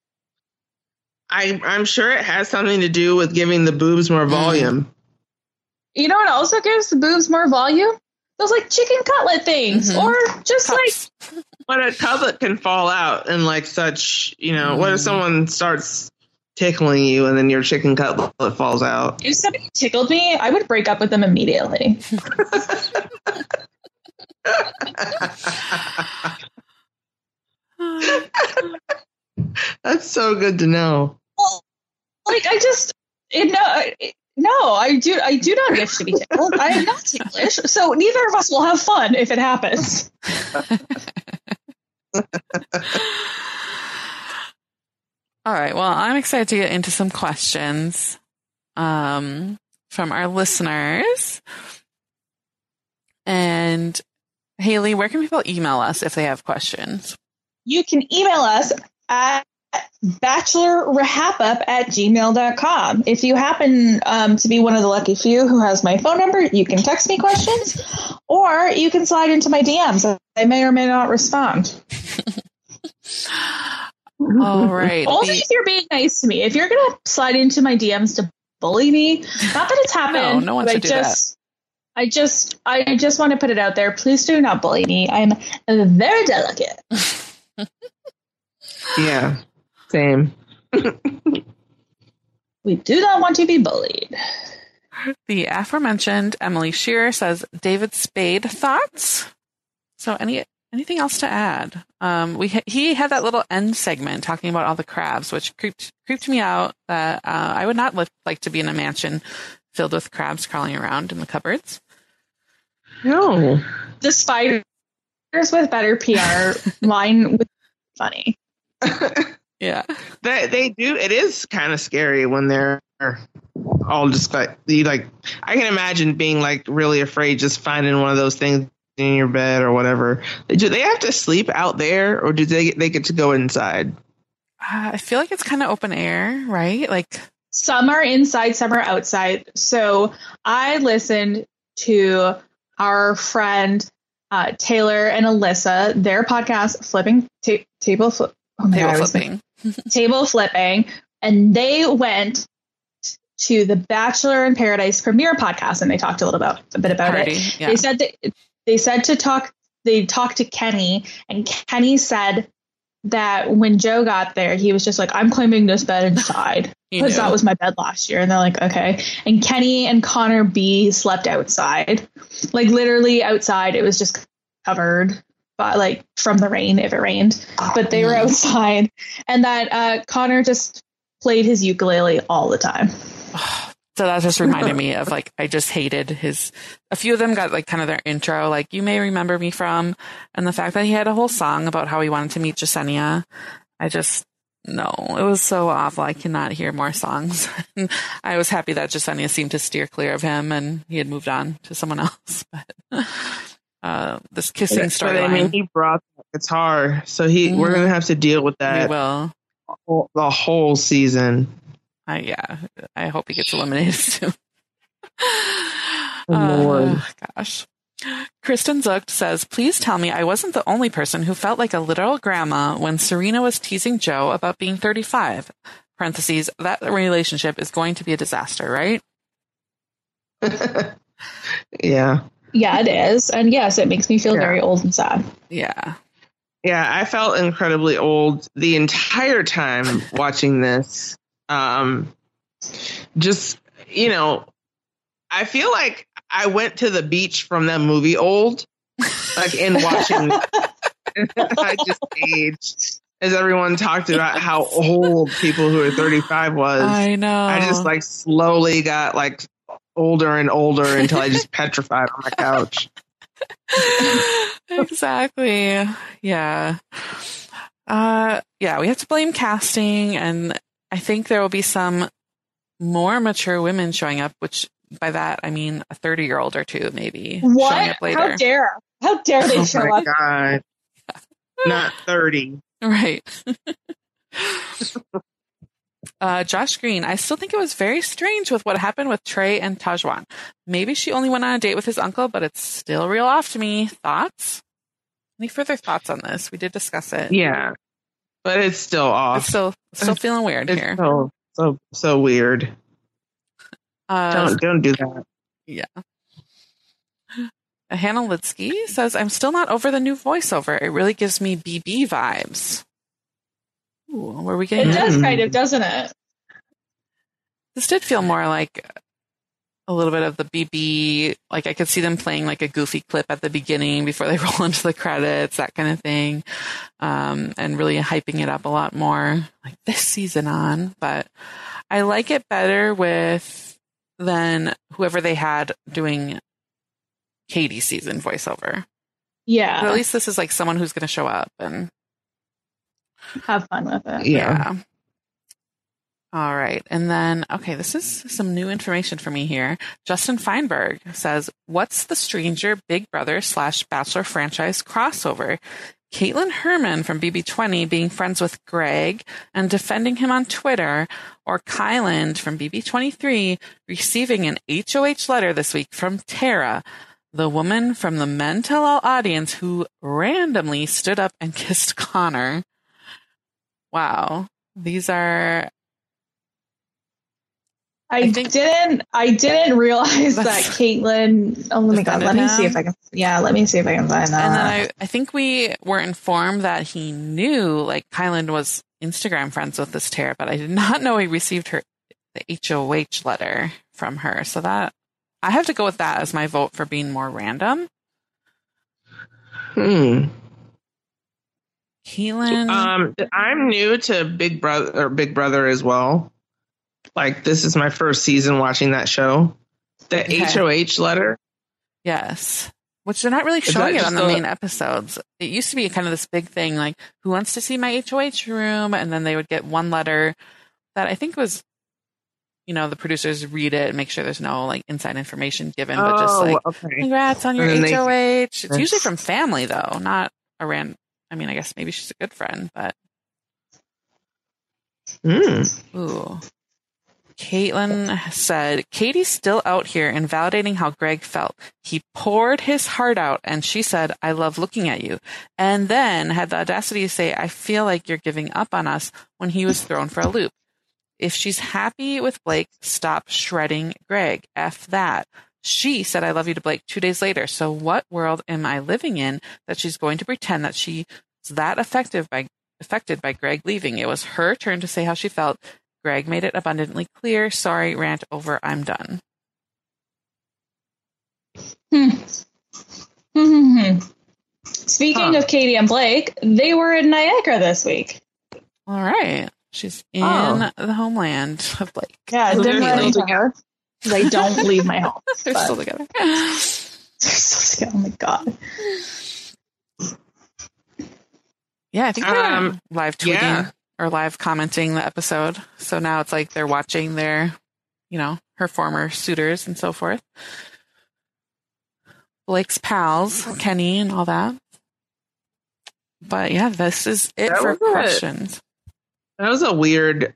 Speaker 3: I'm sure it has something to do with giving the boobs more volume.
Speaker 2: You know what also gives the boobs more volume? Those like chicken cutlet things. Or just
Speaker 1: Cups.
Speaker 2: like...
Speaker 3: But a cutlet can fall out and like such, what if someone starts tickling you and then your chicken cutlet falls out?
Speaker 2: If somebody tickled me, I would break up with them immediately.
Speaker 3: That's so good to know.
Speaker 2: Well, like I do not wish to be tickled. I am not ticklish, so neither of us will have fun if it happens.
Speaker 1: All right. Well, I'm excited to get into some questions from our listeners. And Haley, where can people email us if they have questions?
Speaker 2: You can email us at bachelorrehappup@gmail.com. If you happen to be one of the lucky few who has my phone number, you can text me questions or you can slide into my DMs. I may or may not respond.
Speaker 1: All right.
Speaker 2: Only if you're being nice to me. If you're going to slide into my DMs to bully me, not that it's happened.
Speaker 1: No one should do that.
Speaker 2: I just want to put it out there. Please do not bully me. I'm very delicate.
Speaker 3: Yeah, same.
Speaker 2: We do not want to be bullied.
Speaker 1: The aforementioned Emily Shearer says, David Spade thoughts? So anything else to add? He had that little end segment talking about all the crabs, which creeped me out that I would not like to be in a mansion filled with crabs crawling around in the cupboards.
Speaker 3: No.
Speaker 2: The spiders with better PR line was funny.
Speaker 1: Yeah.
Speaker 3: They do. It is kind of scary when they're all just like, I can imagine being like really afraid just finding one of those things in your bed or whatever. Do they have to sleep out there, or do they get to go inside?
Speaker 1: I feel like it's kind of open air, right? Like
Speaker 2: some are inside, some are outside. So I listened to our friend Taylor and Alyssa, their podcast, Table Flipping, Table Flipping, and they went to the Bachelor in Paradise premiere podcast, and they talked a bit about it. Yeah. They said they talked to Kenny, and Kenny said that when Joe got there, he was just like, I'm claiming this bed inside because that was my bed last year. And they're like, okay. And Kenny and Connor B slept outside, like literally outside. It was just covered by like from the rain if it rained, but they were outside. And that Connor just played his ukulele all the time.
Speaker 1: So that just reminded me of like, I just hated a few of them got like kind of their intro, like you may remember me from, and the fact that he had a whole song about how he wanted to meet Jasenia. No, it was so awful. I cannot hear more songs. I was happy that Jasenia seemed to steer clear of him and he had moved on to someone else. But this kissing storyline.
Speaker 3: I mean, he brought the guitar, so we're going to have to deal with that.
Speaker 1: We will.
Speaker 3: The whole season.
Speaker 1: I hope he gets eliminated soon.
Speaker 3: Lord.
Speaker 1: Gosh. Kristen Zucht says, please tell me I wasn't the only person who felt like a literal grandma when Serena was teasing Joe about being 35. Parentheses, that relationship is going to be a disaster, right?
Speaker 3: Yeah.
Speaker 2: Yeah, it is. And yes, it makes me feel very old and sad.
Speaker 1: Yeah.
Speaker 3: Yeah, I felt incredibly old the entire time watching this. Just, I feel like I went to the beach from that movie Old, like in watching. I just aged as everyone talked about how old people who are 35 was.
Speaker 1: I know.
Speaker 3: I just like slowly got like older and older until I just petrified on my couch.
Speaker 1: Exactly. Yeah. We have to blame casting, and I think there will be some more mature women showing up, which by that I mean a 30-year-old or two, maybe.
Speaker 2: What?
Speaker 1: Showing up later.
Speaker 2: How dare they show up?
Speaker 3: God. Not 30.
Speaker 1: Right. Josh Green, I still think it was very strange with what happened with Trey and Tajwan. Maybe she only went on a date with his uncle, but it's still real off to me. Thoughts? Any further thoughts on this? We did discuss it.
Speaker 3: Yeah. But it's still off.
Speaker 1: It's still feeling weird here.
Speaker 3: So weird. Don't do that.
Speaker 1: Yeah. Hannah Litsky says, I'm still not over the new voiceover. It really gives me BB vibes. Ooh, were we getting?
Speaker 2: It does kind of, doesn't it?
Speaker 1: This did feel more like a little bit of the BB. Like I could see them playing like a goofy clip at the beginning before they roll into the credits, that kind of thing, and really hyping it up a lot more like this season on. But I like it better than whoever they had doing Katie's season voiceover.
Speaker 2: Yeah.
Speaker 1: But at least this is like someone who's going to show up and
Speaker 2: have fun with it.
Speaker 3: Yeah.
Speaker 1: All right. And then, okay, this is some new information for me here. Justin Feinberg says, what's the Stranger Big Brother / Bachelor franchise crossover? Caitlin Herman from BB20 being friends with Greg and defending him on Twitter, or Kyland from BB23 receiving an HOH letter this week from Tara, the woman from the Men Tell All audience who randomly stood up and kissed Connor. Wow. These are...
Speaker 2: I didn't realize that Caitlin. Oh my God! Let me see if I can find that.
Speaker 1: And then I think we were informed that he knew like Kyland was Instagram friends with this Tara, but I did not know he received the HOH letter from her. So that I have to go with that as my vote for being more random. Caitlin.
Speaker 3: I'm new to Big Brother as well. Like, this is my first season watching that show. The HOH letter?
Speaker 1: Yes. Which they're not really showing it on the main episodes. It used to be kind of this big thing, like, who wants to see my HOH room? And then they would get one letter that I think was, the producers read it and make sure there's no, like, inside information given, but just like, congrats on your HOH. It's usually from family, though, not a random. I mean, I guess maybe she's a good friend, but. Ooh. Caitlin said, Katie's still out here invalidating how Greg felt. He poured his heart out, and she said, I love looking at you. And then had the audacity to say, I feel like you're giving up on us when he was thrown for a loop. If she's happy with Blake, stop shredding Greg. F that. She said, I love you to Blake 2 days later. So what world am I living in that she's going to pretend that she's that affected by Greg leaving? It was her turn to say how she felt. Greg made it abundantly clear. Sorry, rant over. I'm done.
Speaker 2: Speaking of Katie and Blake, they were in Niagara this week.
Speaker 1: All right. She's in the homeland of Blake.
Speaker 2: Yeah, didn't run into her. They don't leave my home.
Speaker 1: They're still together.
Speaker 2: They're still together. Oh my God.
Speaker 1: Yeah, I think they're live tweeting or live commenting the episode. So now it's like they're watching their, her former suitors and so forth. Blake's pals, Kenny and all that. But yeah, this is it for questions.
Speaker 3: That was a weird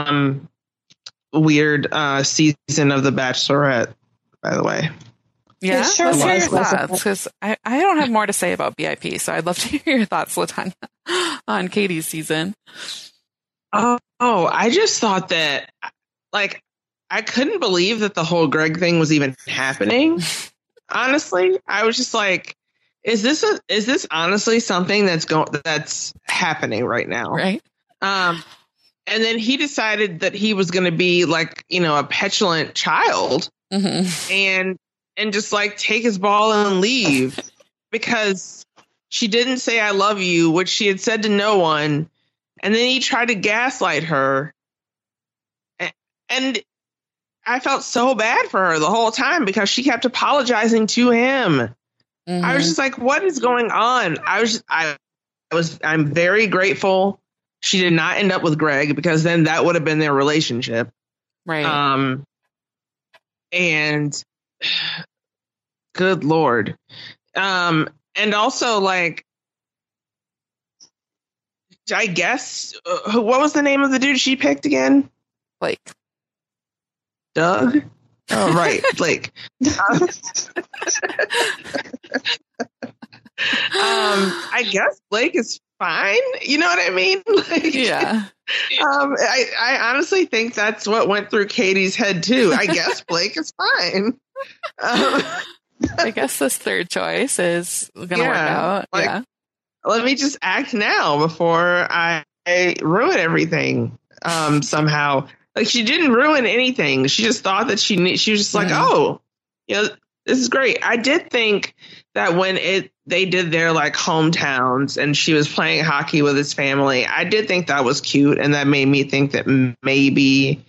Speaker 3: season of The Bachelorette, by the way.
Speaker 1: Yeah, let's hear your thoughts, because I don't have more to say about BIP, so I'd love to hear your thoughts, LaTanya, on Katie's season.
Speaker 3: Oh, I just thought that, like, I couldn't believe that the whole Greg thing was even happening. Honestly, I was just like, is this honestly something that's happening right now?
Speaker 1: Right.
Speaker 3: And then he decided that he was going to be like, a petulant child and just like take his ball and leave because she didn't say I love you, which she had said to no one. And then he tried to gaslight her. And I felt so bad for her the whole time because she kept apologizing to him. I was just like, what is going on? I'm very grateful she did not end up with Greg, because then that would have been their relationship.
Speaker 1: Right.
Speaker 3: And good Lord. And also, like, I guess, what was the name of the dude she picked again?
Speaker 1: Blake.
Speaker 3: Doug? Oh, right. Blake. I guess Blake is fine. You know what I mean? Like,
Speaker 1: yeah.
Speaker 3: I honestly think that's what went through Katie's head too. I guess Blake is fine.
Speaker 1: I guess this third choice is going to work out. Like,
Speaker 3: let me just act now before I ruin everything somehow. Like, she didn't ruin anything. She just thought that she was just like, this is great. I did think that when they did their like hometowns and she was playing hockey with his family, I did think that was cute, and that made me think that maybe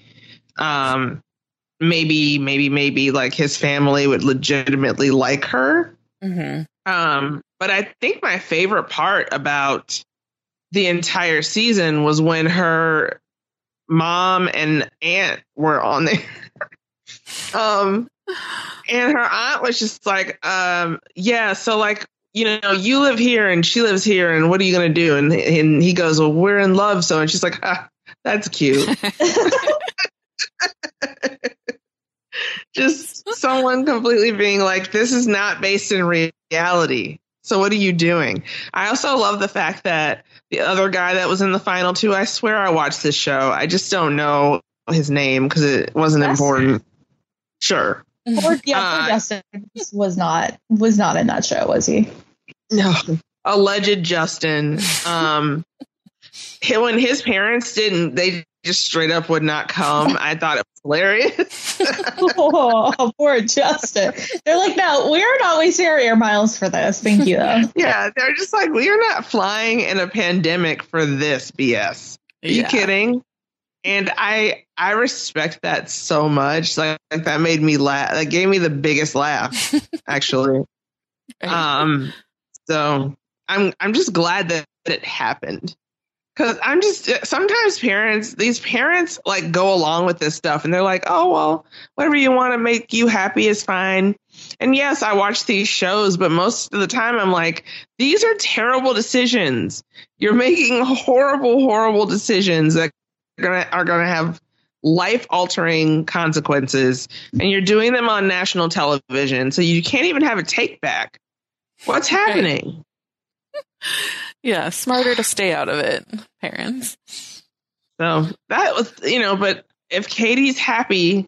Speaker 3: like his family would legitimately like her. But I think my favorite part about the entire season was when her mom and aunt were on there. And her aunt was just like, so like, you live here and she lives here, and what are you going to do? And he goes, well, we're in love. So, and she's like, that's cute. Just someone completely being like, this is not based in reality. So what are you doing? I also love the fact that the other guy that was in the final two, I swear I watched this show. I just don't know his name because it wasn't important. Sure.
Speaker 2: Poor Justin was not in that show, was he?
Speaker 3: No. Alleged Justin. When his parents didn't, they just straight up would not come. I thought it was hilarious.
Speaker 2: Oh, poor Justin. They're like, no, we're not wasting our air miles for this. Thank you, though.
Speaker 3: Yeah, they're just like, we are not flying in a pandemic for this BS. Are you kidding? And I respect that so much. Like that made me laugh. That gave me the biggest laugh, actually. So I'm just glad that it happened. Because sometimes these parents like go along with this stuff and they're like, oh, well, whatever you want to make you happy is fine. And yes, I watch these shows, but most of the time I'm like, these are terrible decisions. You're making horrible, horrible decisions that are going to have life altering consequences. And you're doing them on national television. So you can't even have a take back. What's happening?
Speaker 1: Yeah, smarter to stay out of it, parents.
Speaker 3: So that was, but if Katie's happy,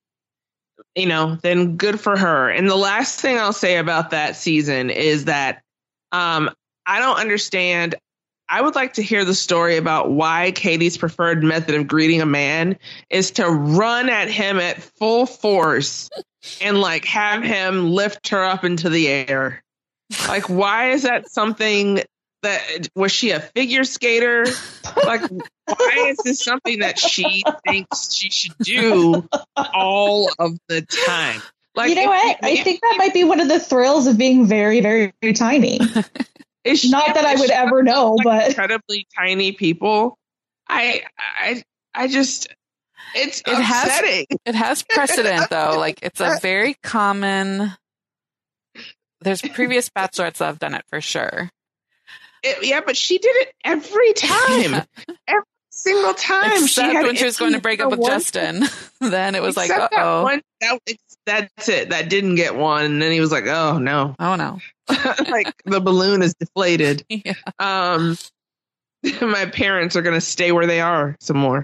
Speaker 3: then good for her. And the last thing I'll say about that season is that I don't understand. I would like to hear the story about why Katie's preferred method of greeting a man is to run at him at full force and like have him lift her up into the air. Like, why is that something that, was she a figure skater? Like, why is this something that she thinks she should do all of the time? Like,
Speaker 2: you know what? I think that might be one of the thrills of being very, very, very tiny. Not that I would ever know,
Speaker 3: like
Speaker 2: but
Speaker 3: incredibly tiny people. I just, it's upsetting.
Speaker 1: It has precedent though. Like, it's a very common. There's previous bachelorettes that have done it for sure.
Speaker 3: Yeah, but she did it every time. Every single time.
Speaker 1: Except when she was going to break up with Justin. Then it was like, uh-oh.
Speaker 3: That's it. That didn't get one. And then he was like, oh, no.
Speaker 1: Oh, no.
Speaker 3: Like, the balloon is deflated.
Speaker 1: Yeah.
Speaker 3: My parents are going to stay where they are some more.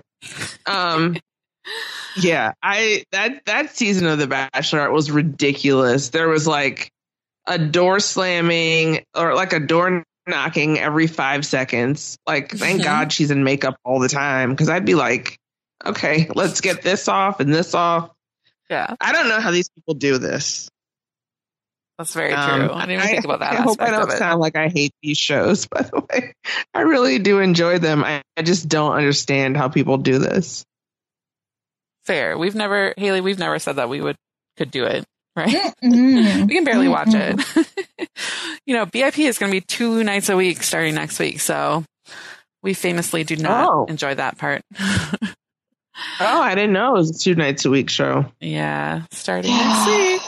Speaker 3: Yeah, that season of The Bachelorette was ridiculous. There was like a door slamming or like a door knocking every 5 seconds. Like, thank God she's in makeup all the time, because I'd be like, okay, let's get this off and this off.
Speaker 1: Yeah,
Speaker 3: I don't know how these people do this.
Speaker 1: That's very true. I didn't even think about that.
Speaker 3: I hope I don't sound like I hate these shows, by the way. I really do enjoy them. I just don't understand how people do this.
Speaker 1: Fair. Haley, we've never said that we could do it, right? Mm-hmm. We can barely watch it. BIP is going to be 2 nights a week starting next week, so we famously do not enjoy that part.
Speaker 3: I didn't know it was a 2 nights a week show.
Speaker 1: Yeah, starting next week.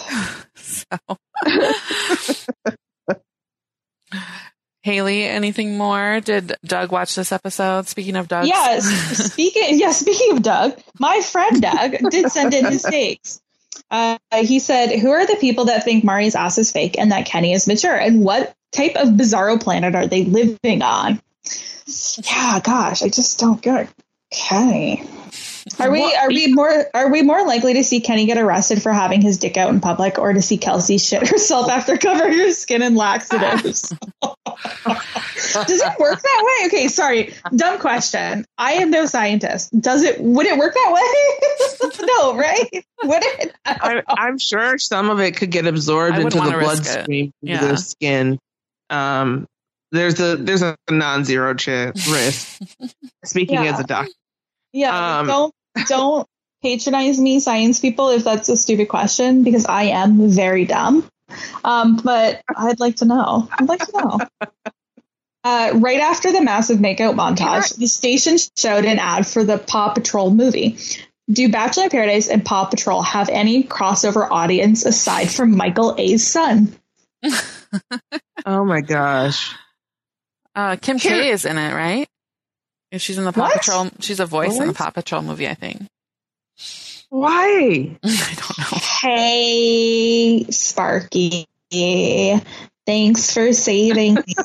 Speaker 1: So, Haley, anything more? Did Doug watch this episode? Speaking of Doug,
Speaker 2: yes. Speaking of Doug, my friend Doug did send in his takes. He said, "Who are the people that think Mari's ass is fake and that Kenny is mature? And what type of bizarro planet are they living on?" Yeah, gosh, I just don't get Kenny. Are we more likely to see Kenny get arrested for having his dick out in public, or to see Kelsey shit herself after covering her skin in laxatives? Does it work that way? Okay, sorry, dumb question. I am no scientist. Would it work that way? No, right? Would it?
Speaker 3: I'm sure some of it could get absorbed into the bloodstream into their skin. There's a non-zero risk. Speaking as a doctor.
Speaker 2: Yeah, don't patronize me, science people, if that's a stupid question, because I am very dumb. But I'd like to know. Right after the massive makeout montage, the station showed an ad for the Paw Patrol movie. Do Bachelor in Paradise and Paw Patrol have any crossover audience aside from Michael A's son?
Speaker 3: Oh my gosh.
Speaker 1: Kim K is in it, right? If she's in the Paw Patrol, she's a voice in the Paw Patrol movie, I think.
Speaker 3: Why?
Speaker 1: I don't know.
Speaker 2: Hey, Sparky. Thanks for saving me.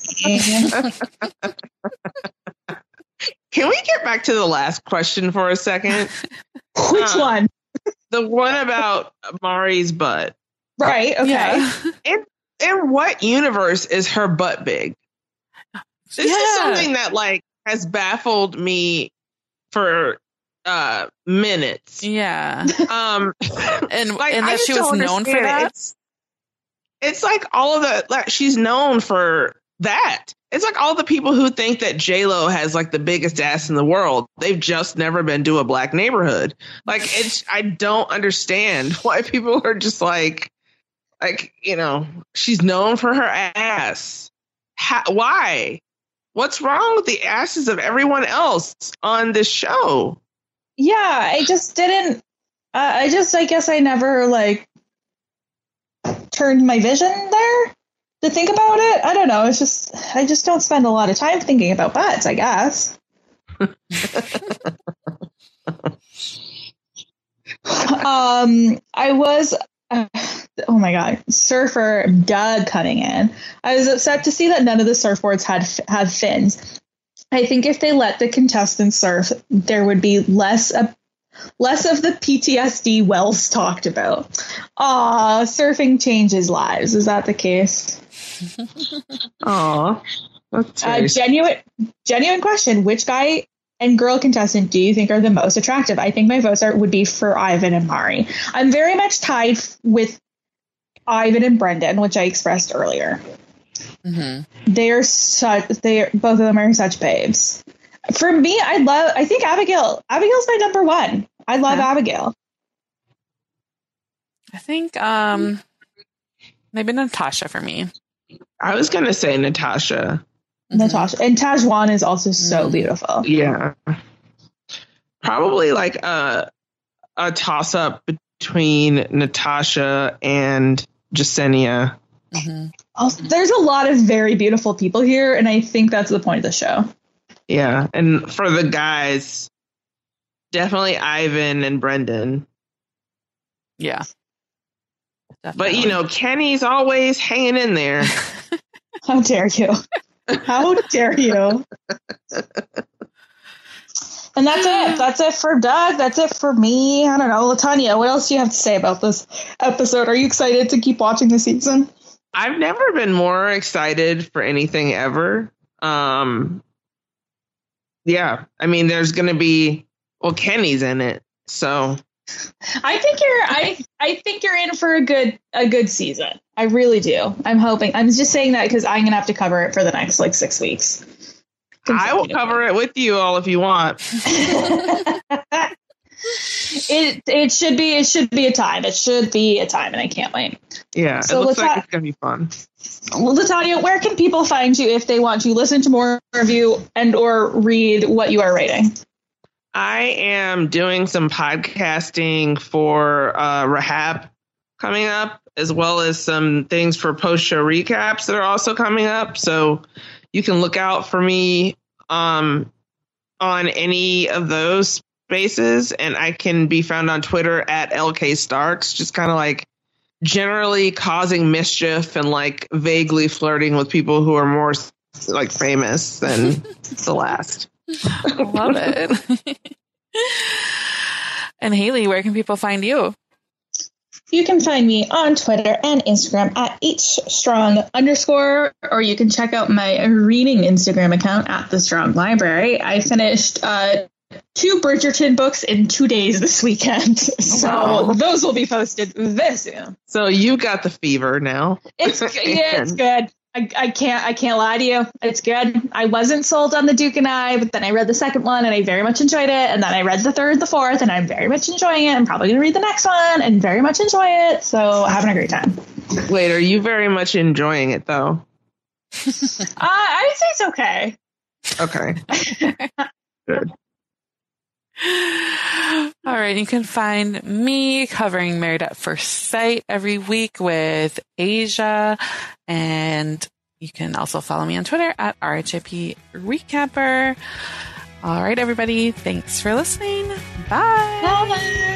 Speaker 3: Can we get back to the last question for a second?
Speaker 2: Which one?
Speaker 3: The one about Mari's butt.
Speaker 2: Right, okay.
Speaker 1: Yeah.
Speaker 3: In what universe is her butt big? This is something that, like, has baffled me for minutes.
Speaker 1: Yeah.
Speaker 3: And
Speaker 1: that she was known for that.
Speaker 3: It's like all of the, like, she's known for that. It's like all the people who think that J-Lo has like the biggest ass in the world. They've just never been to a black neighborhood. Like, I don't understand why people are just like, you know, she's known for her ass. Why? What's wrong with the asses of everyone else on this show?
Speaker 2: Yeah, I just didn't. I guess I never like turned my vision there to think about it. I don't know. It's just, I just don't spend a lot of time thinking about butts, I guess. I was, oh my God, surfer Doug coming in. I was upset to see that none of the surfboards had fins. I think if they let the contestants surf, there would be less of the PTSD Wells talked about. Aw, surfing changes lives. Is that the case?
Speaker 3: Aw, that's
Speaker 2: genuine question. Which guy and girl contestant do you think are the most attractive? I think my votes would be for Ivan and Mari. I'm very much tied with Ivan and Brendan, which I expressed earlier. Mm-hmm. Both of them are such babes. For me, I think Abigail's my number one. I love Abigail.
Speaker 1: I think maybe Natasha for me.
Speaker 3: I was going to say Natasha.
Speaker 2: Natasha. And Tajwan is also so beautiful.
Speaker 3: Yeah. Probably like a toss up between Natasha and Jasenia.
Speaker 2: Mm-hmm. Also, there's a lot of very beautiful people here, and I think that's the point of the show.
Speaker 3: Yeah, and for the guys, definitely Ivan and Brendan.
Speaker 1: Yeah.
Speaker 2: Definitely.
Speaker 3: But, you know, Kenny's always hanging in there.
Speaker 2: How dare you? How dare you? And that's it. That's it for Doug. That's it for me. I don't know. LaTanya, what else do you have to say about this episode? Are you excited to keep watching the season?
Speaker 3: I've never been more excited for anything ever. Yeah, I mean, there's going to be, well, Kenny's in it, so
Speaker 2: I think you're in for a good season. I really do. I'm hoping. I'm just saying that because I'm going to have to cover it for the next like 6 weeks.
Speaker 3: I will cover it with you all if you want.
Speaker 2: It should be a time. It should be a time, and I can't wait.
Speaker 3: Yeah, so it looks like it's gonna be fun.
Speaker 2: Well, LaTanya, where can people find you if they want to listen to more of you and or read what you are writing?
Speaker 3: I am doing some podcasting for Rahab coming up, as well as some things for post-show recaps that are also coming up. So you can look out for me on any of those spaces, and I can be found on Twitter at LK Starks, just kind of like generally causing mischief and like vaguely flirting with people who are more like famous than Celeste.
Speaker 1: I love it. And Haley, where can people find you?
Speaker 2: You can find me on Twitter and Instagram at hstrong_, or you can check out my reading Instagram account at The Strong Library. I finished 2 Bridgerton books in 2 days this weekend, so those will be posted very soon.
Speaker 3: So you got the fever now.
Speaker 2: It's good. I can't lie to you. It's good. I wasn't sold on The Duke and I, but then I read the second one and I very much enjoyed it. And then I read the third, the fourth, and I'm very much enjoying it. I'm probably going to read the next one and very much enjoy it. So having a great time.
Speaker 3: Wait, are you very much enjoying it though?
Speaker 2: I would say it's okay.
Speaker 3: Okay. Good.
Speaker 1: All right, you can find me covering Married at First Sight every week with Asia, and you can also follow me on Twitter at RHIP Recapper. All right, everybody, thanks for listening. Bye.
Speaker 2: Bye.